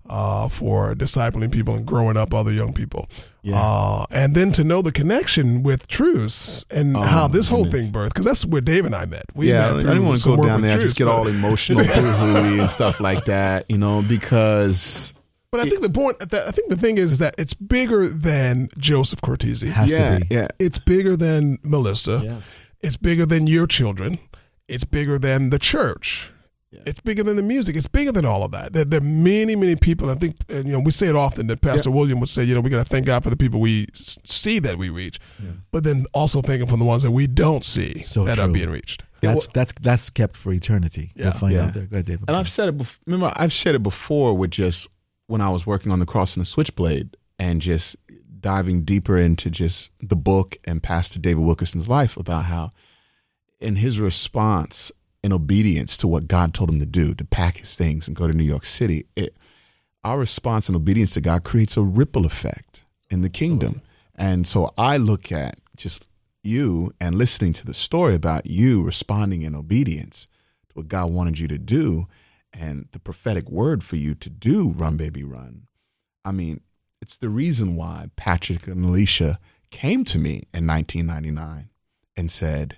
for discipling people and growing up other young people. Yeah. And then to know the connection with Truce and how this whole thing birthed, because that's where Dave and I met. I didn't want to go down there. I just get all emotional, boo-hooey and stuff like that, because... But I think the thing is that it's bigger than Joseph Cortese. Has to be. Yeah. It's bigger than Melissa. Yeah. It's bigger than your children. It's bigger than the church. Yeah. It's bigger than the music. It's bigger than all of that. There are many, many people. I think we say it often that Pastor William would say, we got to thank God for the people we see that we reach, but then also thanking for the ones that we don't see that are being reached. That's kept for eternity. Yeah. We'll find out there. Go ahead, David. And I've said it. Remember, I've said it before with just when I was working on The Cross and the Switchblade and just diving deeper into just the book and Pastor David Wilkerson's life about how in his response in obedience to what God told him to do, to pack his things and go to New York City, our response in obedience to God creates a ripple effect in the kingdom. And so I look at just you and listening to the story about you responding in obedience to what God wanted you to do and the prophetic word for you to do Run Baby Run. I mean, it's the reason why Patrick and Alicia came to me in 1999 and said,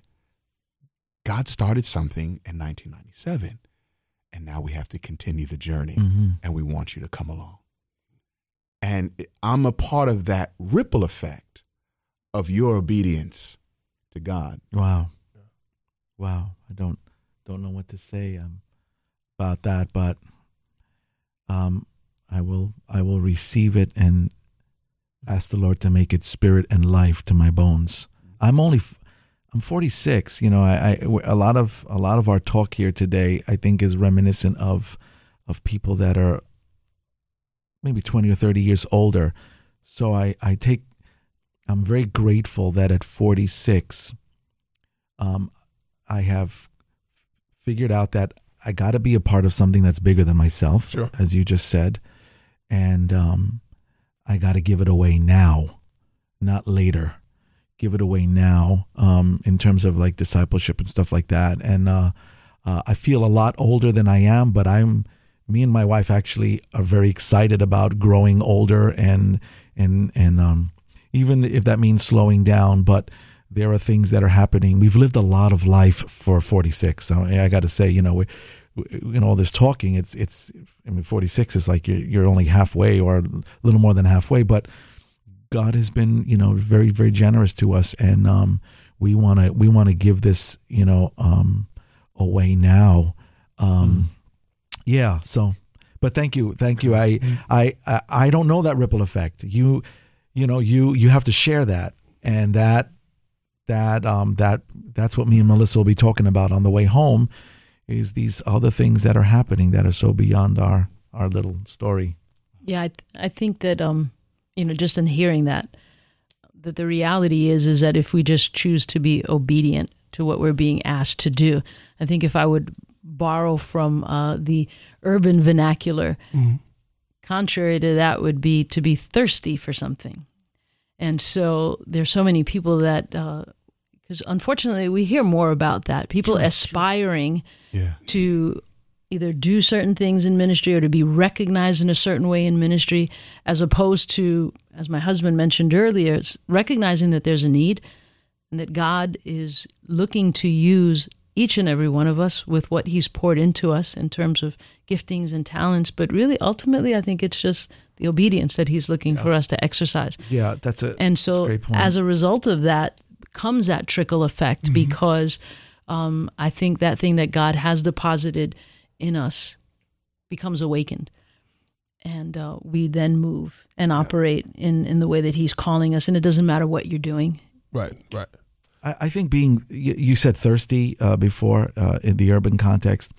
God started something in 1997, and now we have to continue the journey, and we want you to come along. And I'm a part of that ripple effect of your obedience to God. Wow. I don't know what to say about that, but I will receive it and ask the Lord to make it spirit and life to my bones. I'm only I'm 46. You know, a lot of our talk here today, I think, is reminiscent of people that are maybe 20 or 30 years older. So I'm very grateful that at 46, I have figured out that I got to be a part of something that's bigger than myself, sure, as you just said, and I got to give it away now, not later. Give it away now, in terms of like discipleship and stuff like that. And I feel a lot older than I am, but me and my wife actually are very excited about growing older and even if that means slowing down, but there are things that are happening. We've lived a lot of life for 46. I got to say, you know, all this talking, it's 46 is like you're only halfway or a little more than halfway, but God has been, you know, very, very generous to us, and we want to give this, you know, away now. Yeah. So, but thank you. I don't know that ripple effect. You have to share that, and that's what me and Melissa will be talking about on the way home. Is these other things that are happening that are so beyond our little story. Yeah, I think that you know, just in hearing that the reality is that if we just choose to be obedient to what we're being asked to do, I think if I would borrow from the urban vernacular, contrary to that would be to be thirsty for something. And so there's so many people that, because unfortunately we hear more about that, people aspiring to either do certain things in ministry or to be recognized in a certain way in ministry, as opposed to, as my husband mentioned earlier, it's recognizing that there's a need and that God is looking to use each and every one of us with what he's poured into us in terms of giftings and talents. But really, ultimately, I think it's just the obedience that he's looking for us to exercise. Yeah, that's a great point. As a result of that comes that trickle effect, because I think that thing that God has deposited in us becomes awakened, and we then move and operate in the way that he's calling us, and it doesn't matter what you're doing. Right. I think you said thirsty before in the urban context.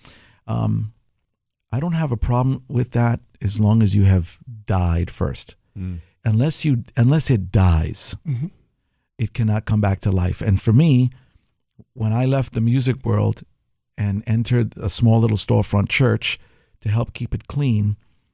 I don't have a problem with that as long as you have died first. Unless it dies, it cannot come back to life. And for me, when I left the music world and entered a small little storefront church to help keep it clean,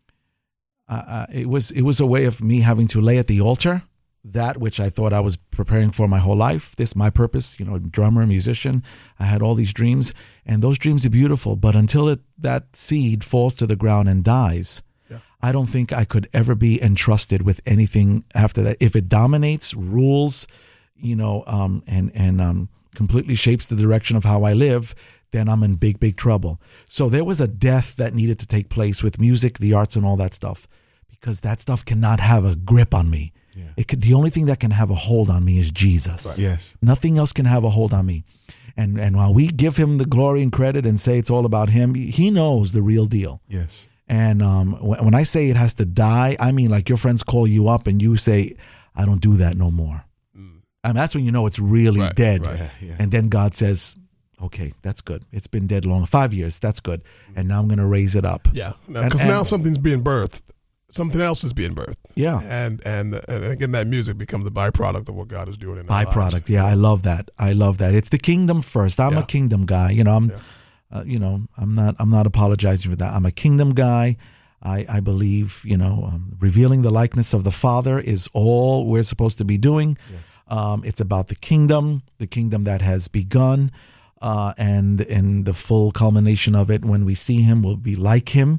it was a way of me having to lay at the altar that which I thought I was preparing for my whole life. This, my purpose, you know, drummer, musician. I had all these dreams, and those dreams are beautiful. But until that seed falls to the ground and dies, I don't think I could ever be entrusted with anything after that. If it dominates, rules, you know, and completely shapes the direction of how I live, then I'm in big, big trouble. So there was a death that needed to take place with music, the arts, and all that stuff, because that stuff cannot have a grip on me. The only thing that can have a hold on me is Jesus. Right. Yes. Nothing else can have a hold on me. And while we give him the glory and credit and say it's all about him, he knows the real deal. Yes. And when I say it has to die, I mean like your friends call you up and you say, I don't do that no more. I mean, that's when you know it's really dead. Right. Yeah. And then God says, okay, that's good. It's been dead long, 5 years. That's good. And now I'm going to raise it up. Yeah. Because now something's being birthed. Something else is being birthed. Yeah. And again, that music becomes a byproduct of what God is doing in our lives. Byproduct. Yeah, I love that. It's the kingdom first. I'm a kingdom guy. You know, I'm not apologizing for that. I'm a kingdom guy. I believe, you know, revealing the likeness of the Father is all we're supposed to be doing. Yes. It's about the kingdom that has begun, and the full culmination of it when we see him will be like him.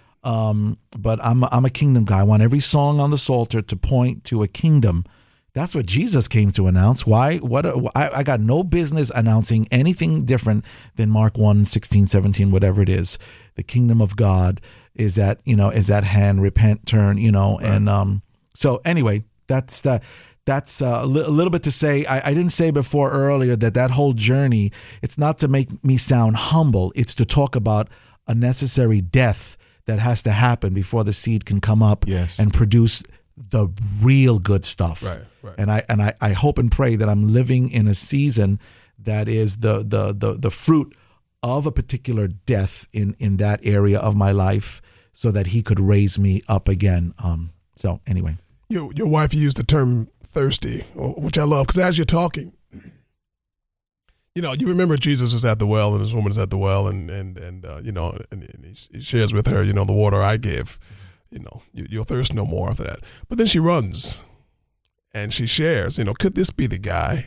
But I'm a kingdom guy. I want every song on the Psalter to point to a kingdom. That's what Jesus came to announce. Why? I got no business announcing anything different than Mark 1, 16, 17, whatever it is. The kingdom of God is at hand. Repent, turn, you know. Right. And so anyway, that's a little bit to say. I didn't say before earlier that whole journey, it's not to make me sound humble. It's to talk about a necessary death that has to happen before the seed can come up and produce the real good stuff. Right. And I hope and pray that I'm living in a season that is the fruit of a particular death in that area of my life, so that he could raise me up again. So anyway. Your wife used the term thirsty, which I love, because as you're talking, you remember Jesus is at the well and this woman is at the well and he shares with her, the water I give, you'll thirst no more after that. But then she runs and she shares, could this be the guy?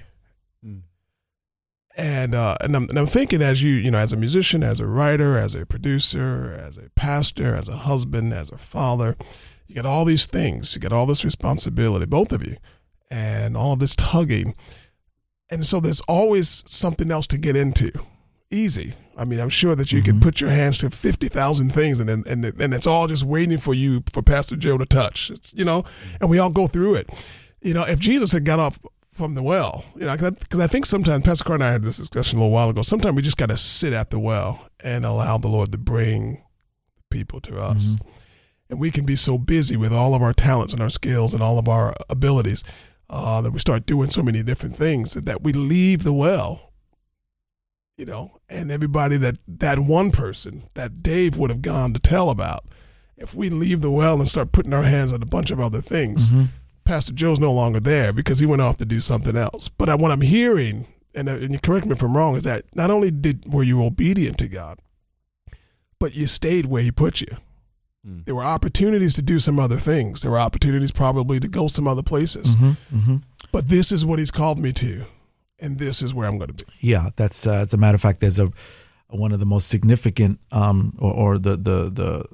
And I'm thinking as you as a musician, as a writer, as a producer, as a pastor, as a husband, as a father, you got all these things, you got all this responsibility, both of you, and all this tugging. And so there's always something else to get into. Easy. I mean, I'm sure that you could put your hands to 50,000 things and it's all just waiting for you, for Pastor Joe to touch, and we all go through it. If Jesus had got up from the well, because I think sometimes, Pastor Carr and I had this discussion a little while ago, sometimes we just got to sit at the well and allow the Lord to bring people to us. And we can be so busy with all of our talents and our skills and all of our abilities that we start doing so many different things that we leave the well, and everybody that one person that Dave would have gone to tell about, if we leave the well and start putting our hands on a bunch of other things, Pastor Joe's no longer there because he went off to do something else. But what I'm hearing, and you correct me if I'm wrong, is that not only were you obedient to God, but you stayed where he put you. There were opportunities to do some other things. There were opportunities probably to go some other places. But this is what he's called me to, and this is where I'm going to be. Yeah, that's as a matter of fact, there's one of the most significant or a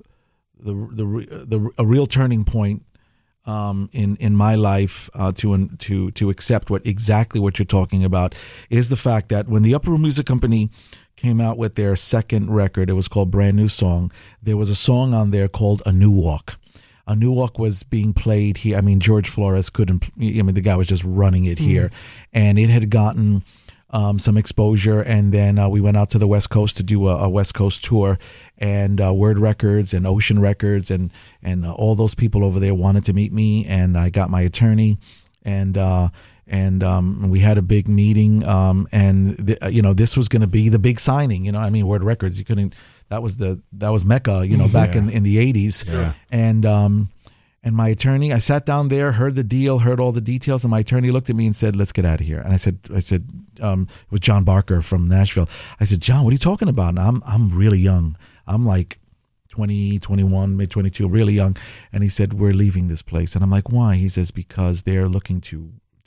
real turning point in my life to accept exactly what you're talking about is the fact that when the Upper Room Music Company came out with their second record, it was called Brand New Song. There was a song on there called A New Walk. A New Walk was being played here. I mean, George Flores the guy was just running it here. And it had gotten some exposure. And then we went out to the West Coast to do a West Coast tour. And Word Records and Ocean Records and all those people over there wanted to meet me. And I got my attorney. And we had a big meeting, this was going to be the big signing. Word Records, you couldn't. That was Mecca, back in the 80s. Yeah. And my attorney, I sat down there, heard the deal, heard all the details, and my attorney looked at me and said, "Let's get out of here." And I said, it was John Barker from Nashville. I said, "John, what are you talking about?" And I'm really young. I'm like 20, 21, maybe 22, really young. And he said, "We're leaving this place." And I'm like, "Why?" He says, "Because they're looking to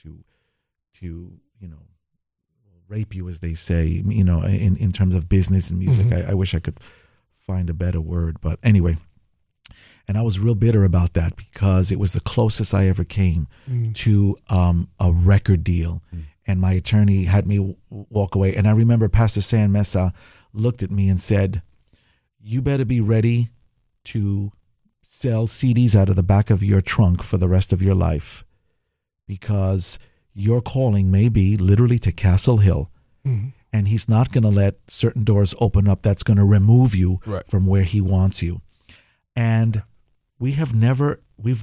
rape you," as they say, in terms of business and music. I wish I could find a better word, but anyway. And I was real bitter about that because it was the closest I ever came to a record deal. And my attorney had me walk away. And I remember Pastor San Mesa looked at me and said, "You better be ready to sell CDs out of the back of your trunk for the rest of your life, because your calling may be literally to Castle Hill." And he's not going to let certain doors open up that's going to remove you from where he wants you. And we've never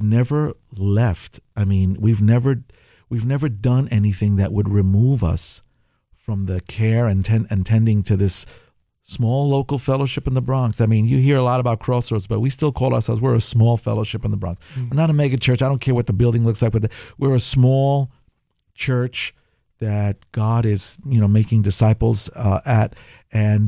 left. I mean, we've never done anything that would remove us from the care and tending to this small local fellowship in the Bronx. I mean, you hear a lot about Crossroads, but we still call ourselves, we're a small fellowship in the Bronx. We're not a mega church. I don't care what the building looks like, but we're a small church that God is, making disciples at. And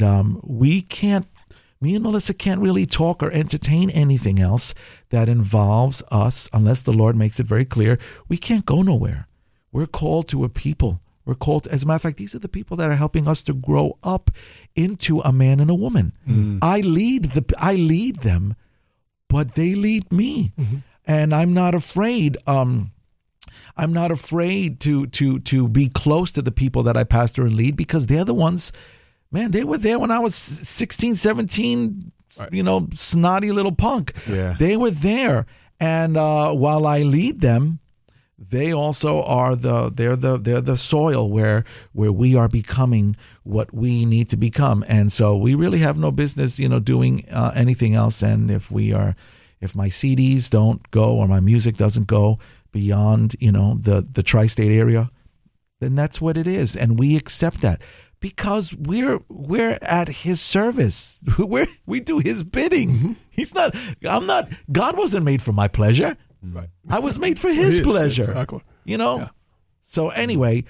me and Melissa can't really talk or entertain anything else that involves us unless the Lord makes it very clear. We can't go nowhere. We're called to a people. We're called, as a matter of fact, these are the people that are helping us to grow up into a man and a woman. I lead them, but they lead me. And I'm not afraid. I'm not afraid to be close to the people that I pastor and lead, because they're the ones. Man, they were there when I was 16, 17, snotty little punk. Yeah. They were there. And while I lead them, they also are they're the soil where we are becoming what we need to become. And so we really have no business, doing anything else. And if my CDs don't go or my music doesn't go beyond, the tri-state area, then that's what it is, and we accept that because we're at His service. We do His bidding. Mm-hmm. God wasn't made for my pleasure. Right. I was made for His pleasure. Exactly. Yeah. So anyway,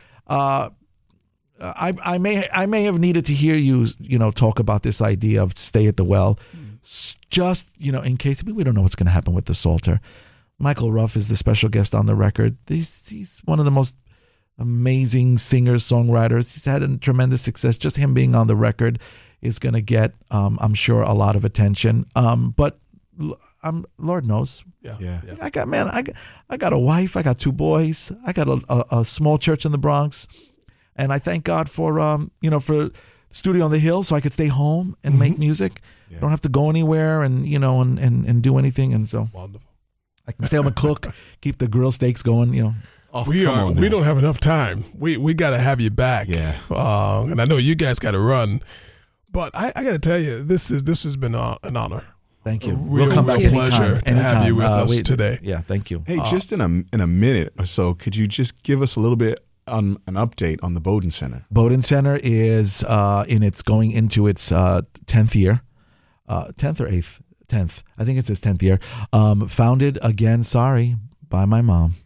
I may have needed to hear you talk about this idea of stay at the well, just in case we don't know what's going to happen with the Psalter. Michael Ruff is the special guest on the record. He's one of the most amazing singers, songwriters. He's had a tremendous success. Just him being on the record is going to get, I'm sure, a lot of attention. But Lord knows. Yeah. I got a wife. I got 2 boys. I got a small church in the Bronx, and I thank God for for Studio on the Hill, so I could stay home and make music. Yeah. I don't have to go anywhere and and do anything, and so wonderful. I can stay home and cook, keep the grill steaks going. Oh, we don't have enough time. We got to have you back. Yeah. And I know you guys got to run, but I got to tell you, this has been an honor. Thank you. We'll come back pleasure to have you with us today. Yeah, thank you. Hey, just in a minute or so, could you just give us a little bit on an update on the Bowdoin Center? Bowdoin Center is going into its 10th year, 10th or 8th. 10th. I think it's his 10th year. Founded again, by my mom.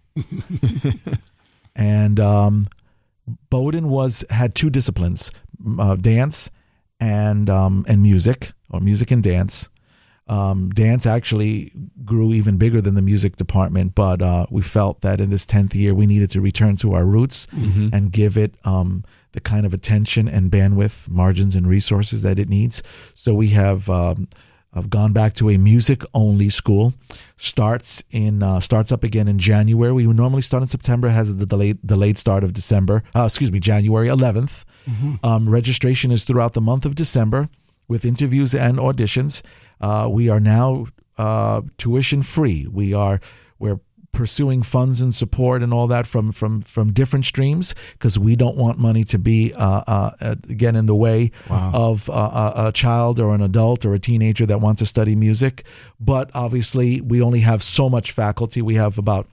And Bowdoin had 2 disciplines, dance and music, or music and dance. Dance actually grew even bigger than the music department, but we felt that in this 10th year we needed to return to our roots and give it the kind of attention and bandwidth, margins and resources that it needs. So we have I've gone back to a music-only school. Starts up again in January. We would normally start in September. It has the delayed start of January 11th. Mm-hmm. Registration is throughout the month of December with interviews and auditions. We are now tuition free. We're pursuing funds and support and all that from different streams, because we don't want money to be again in the way of a child or an adult or a teenager that wants to study music. But obviously we only have so much faculty. We have about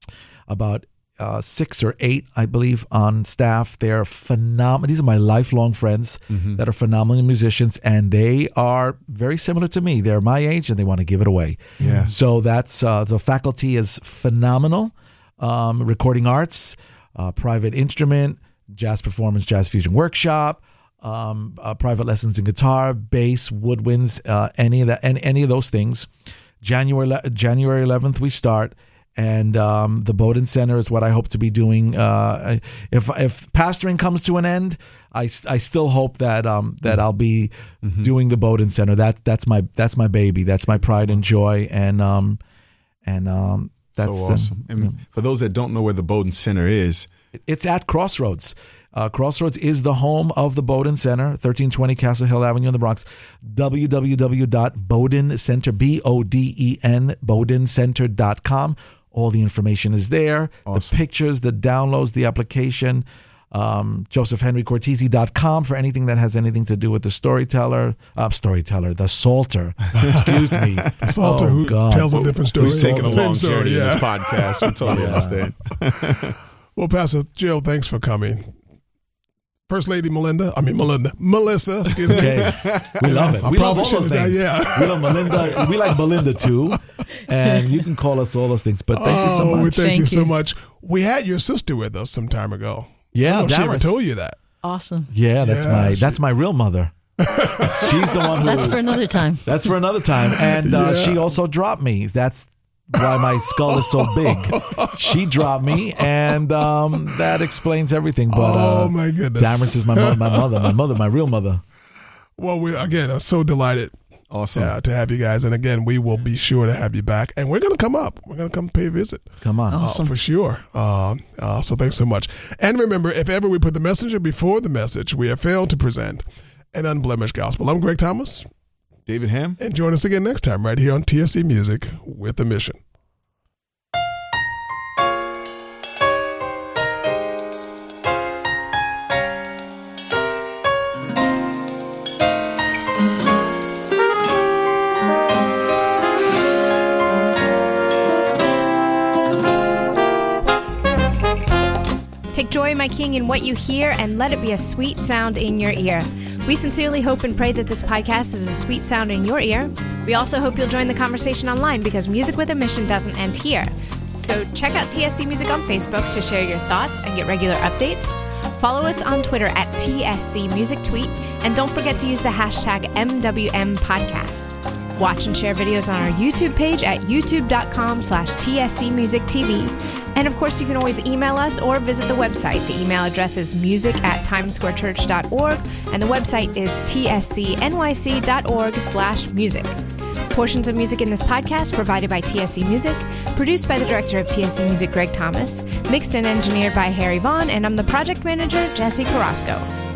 6 or 8, I believe, on staff. They're phenomenal. These are my lifelong friends that are phenomenal musicians, and they are very similar to me. They're my age, and they want to give it away. Yeah. So that's the faculty is phenomenal. Recording arts, private instrument, jazz performance, jazz fusion workshop, private lessons in guitar, bass, woodwinds, any of those things. January 11th we start. And the Bowdoin Center is what I hope to be doing. If pastoring comes to an end, I still hope that I'll be doing the Bowdoin Center. That's my baby. That's my pride and joy. And that's so awesome. And for those that don't know where the Bowdoin Center is, it's at Crossroads. Crossroads is the home of the Bowdoin Center, 1320 Castle Hill Avenue in the Bronx. www.bowdoincenter, BowdoinCenter.com. All the information is there. Awesome. The pictures, the downloads, the application. JosephHenryCortese.com for anything that has anything to do with the the Psalter. Excuse me. The Psalter who tells a different story. Who's taking a long journey in this podcast. We totally understand. Well, Pastor Joe, thanks for coming. First Lady Melissa, excuse me. Okay. We love it. We love all those things. Yeah. We love Melinda. We like Belinda too. And you can call us all those things. But thank you so much. We thank you so much. We had your sister with us some time ago. Yeah, she ever told you that. Awesome. Yeah, that's my real mother. She's the one who. That's for another time. That's for another time. And she also dropped me. That's why my skull is so big. She dropped me, and that explains everything. But oh my goodness, Damaris is my mother, my real mother. Well, we again are so delighted, awesome, to have you guys, and again we will be sure to have you back, and we're going to come up. We're going to come pay a visit. Come on, awesome for sure. So thanks so much, and remember, if ever we put the messenger before the message, we have failed to present an unblemished gospel. I'm Greg Thomas. David Ham. And join us again next time right here on TSC Music with a Mission. Take joy my King, in what you hear, and let it be a sweet sound in your ear. We sincerely hope and pray that this podcast is a sweet sound in your ear. We also hope you'll join the conversation online, because Music with a Mission doesn't end here. So check out TSC Music on Facebook to share your thoughts and get regular updates. Follow us on Twitter at TSC Music Tweet, and don't forget to use the hashtag MWM Podcast. Watch and share videos on our YouTube page at youtube.com/TSC Music TV. And of course, you can always email us or visit the website. The email address is music@timesquarechurch.org, and the website is tscnyc.org/music. Portions of music in this podcast provided by TSC Music, produced by the director of TSC Music, Greg Thomas, mixed and engineered by Harry Vaughn, and I'm the project manager, Jesse Carrasco.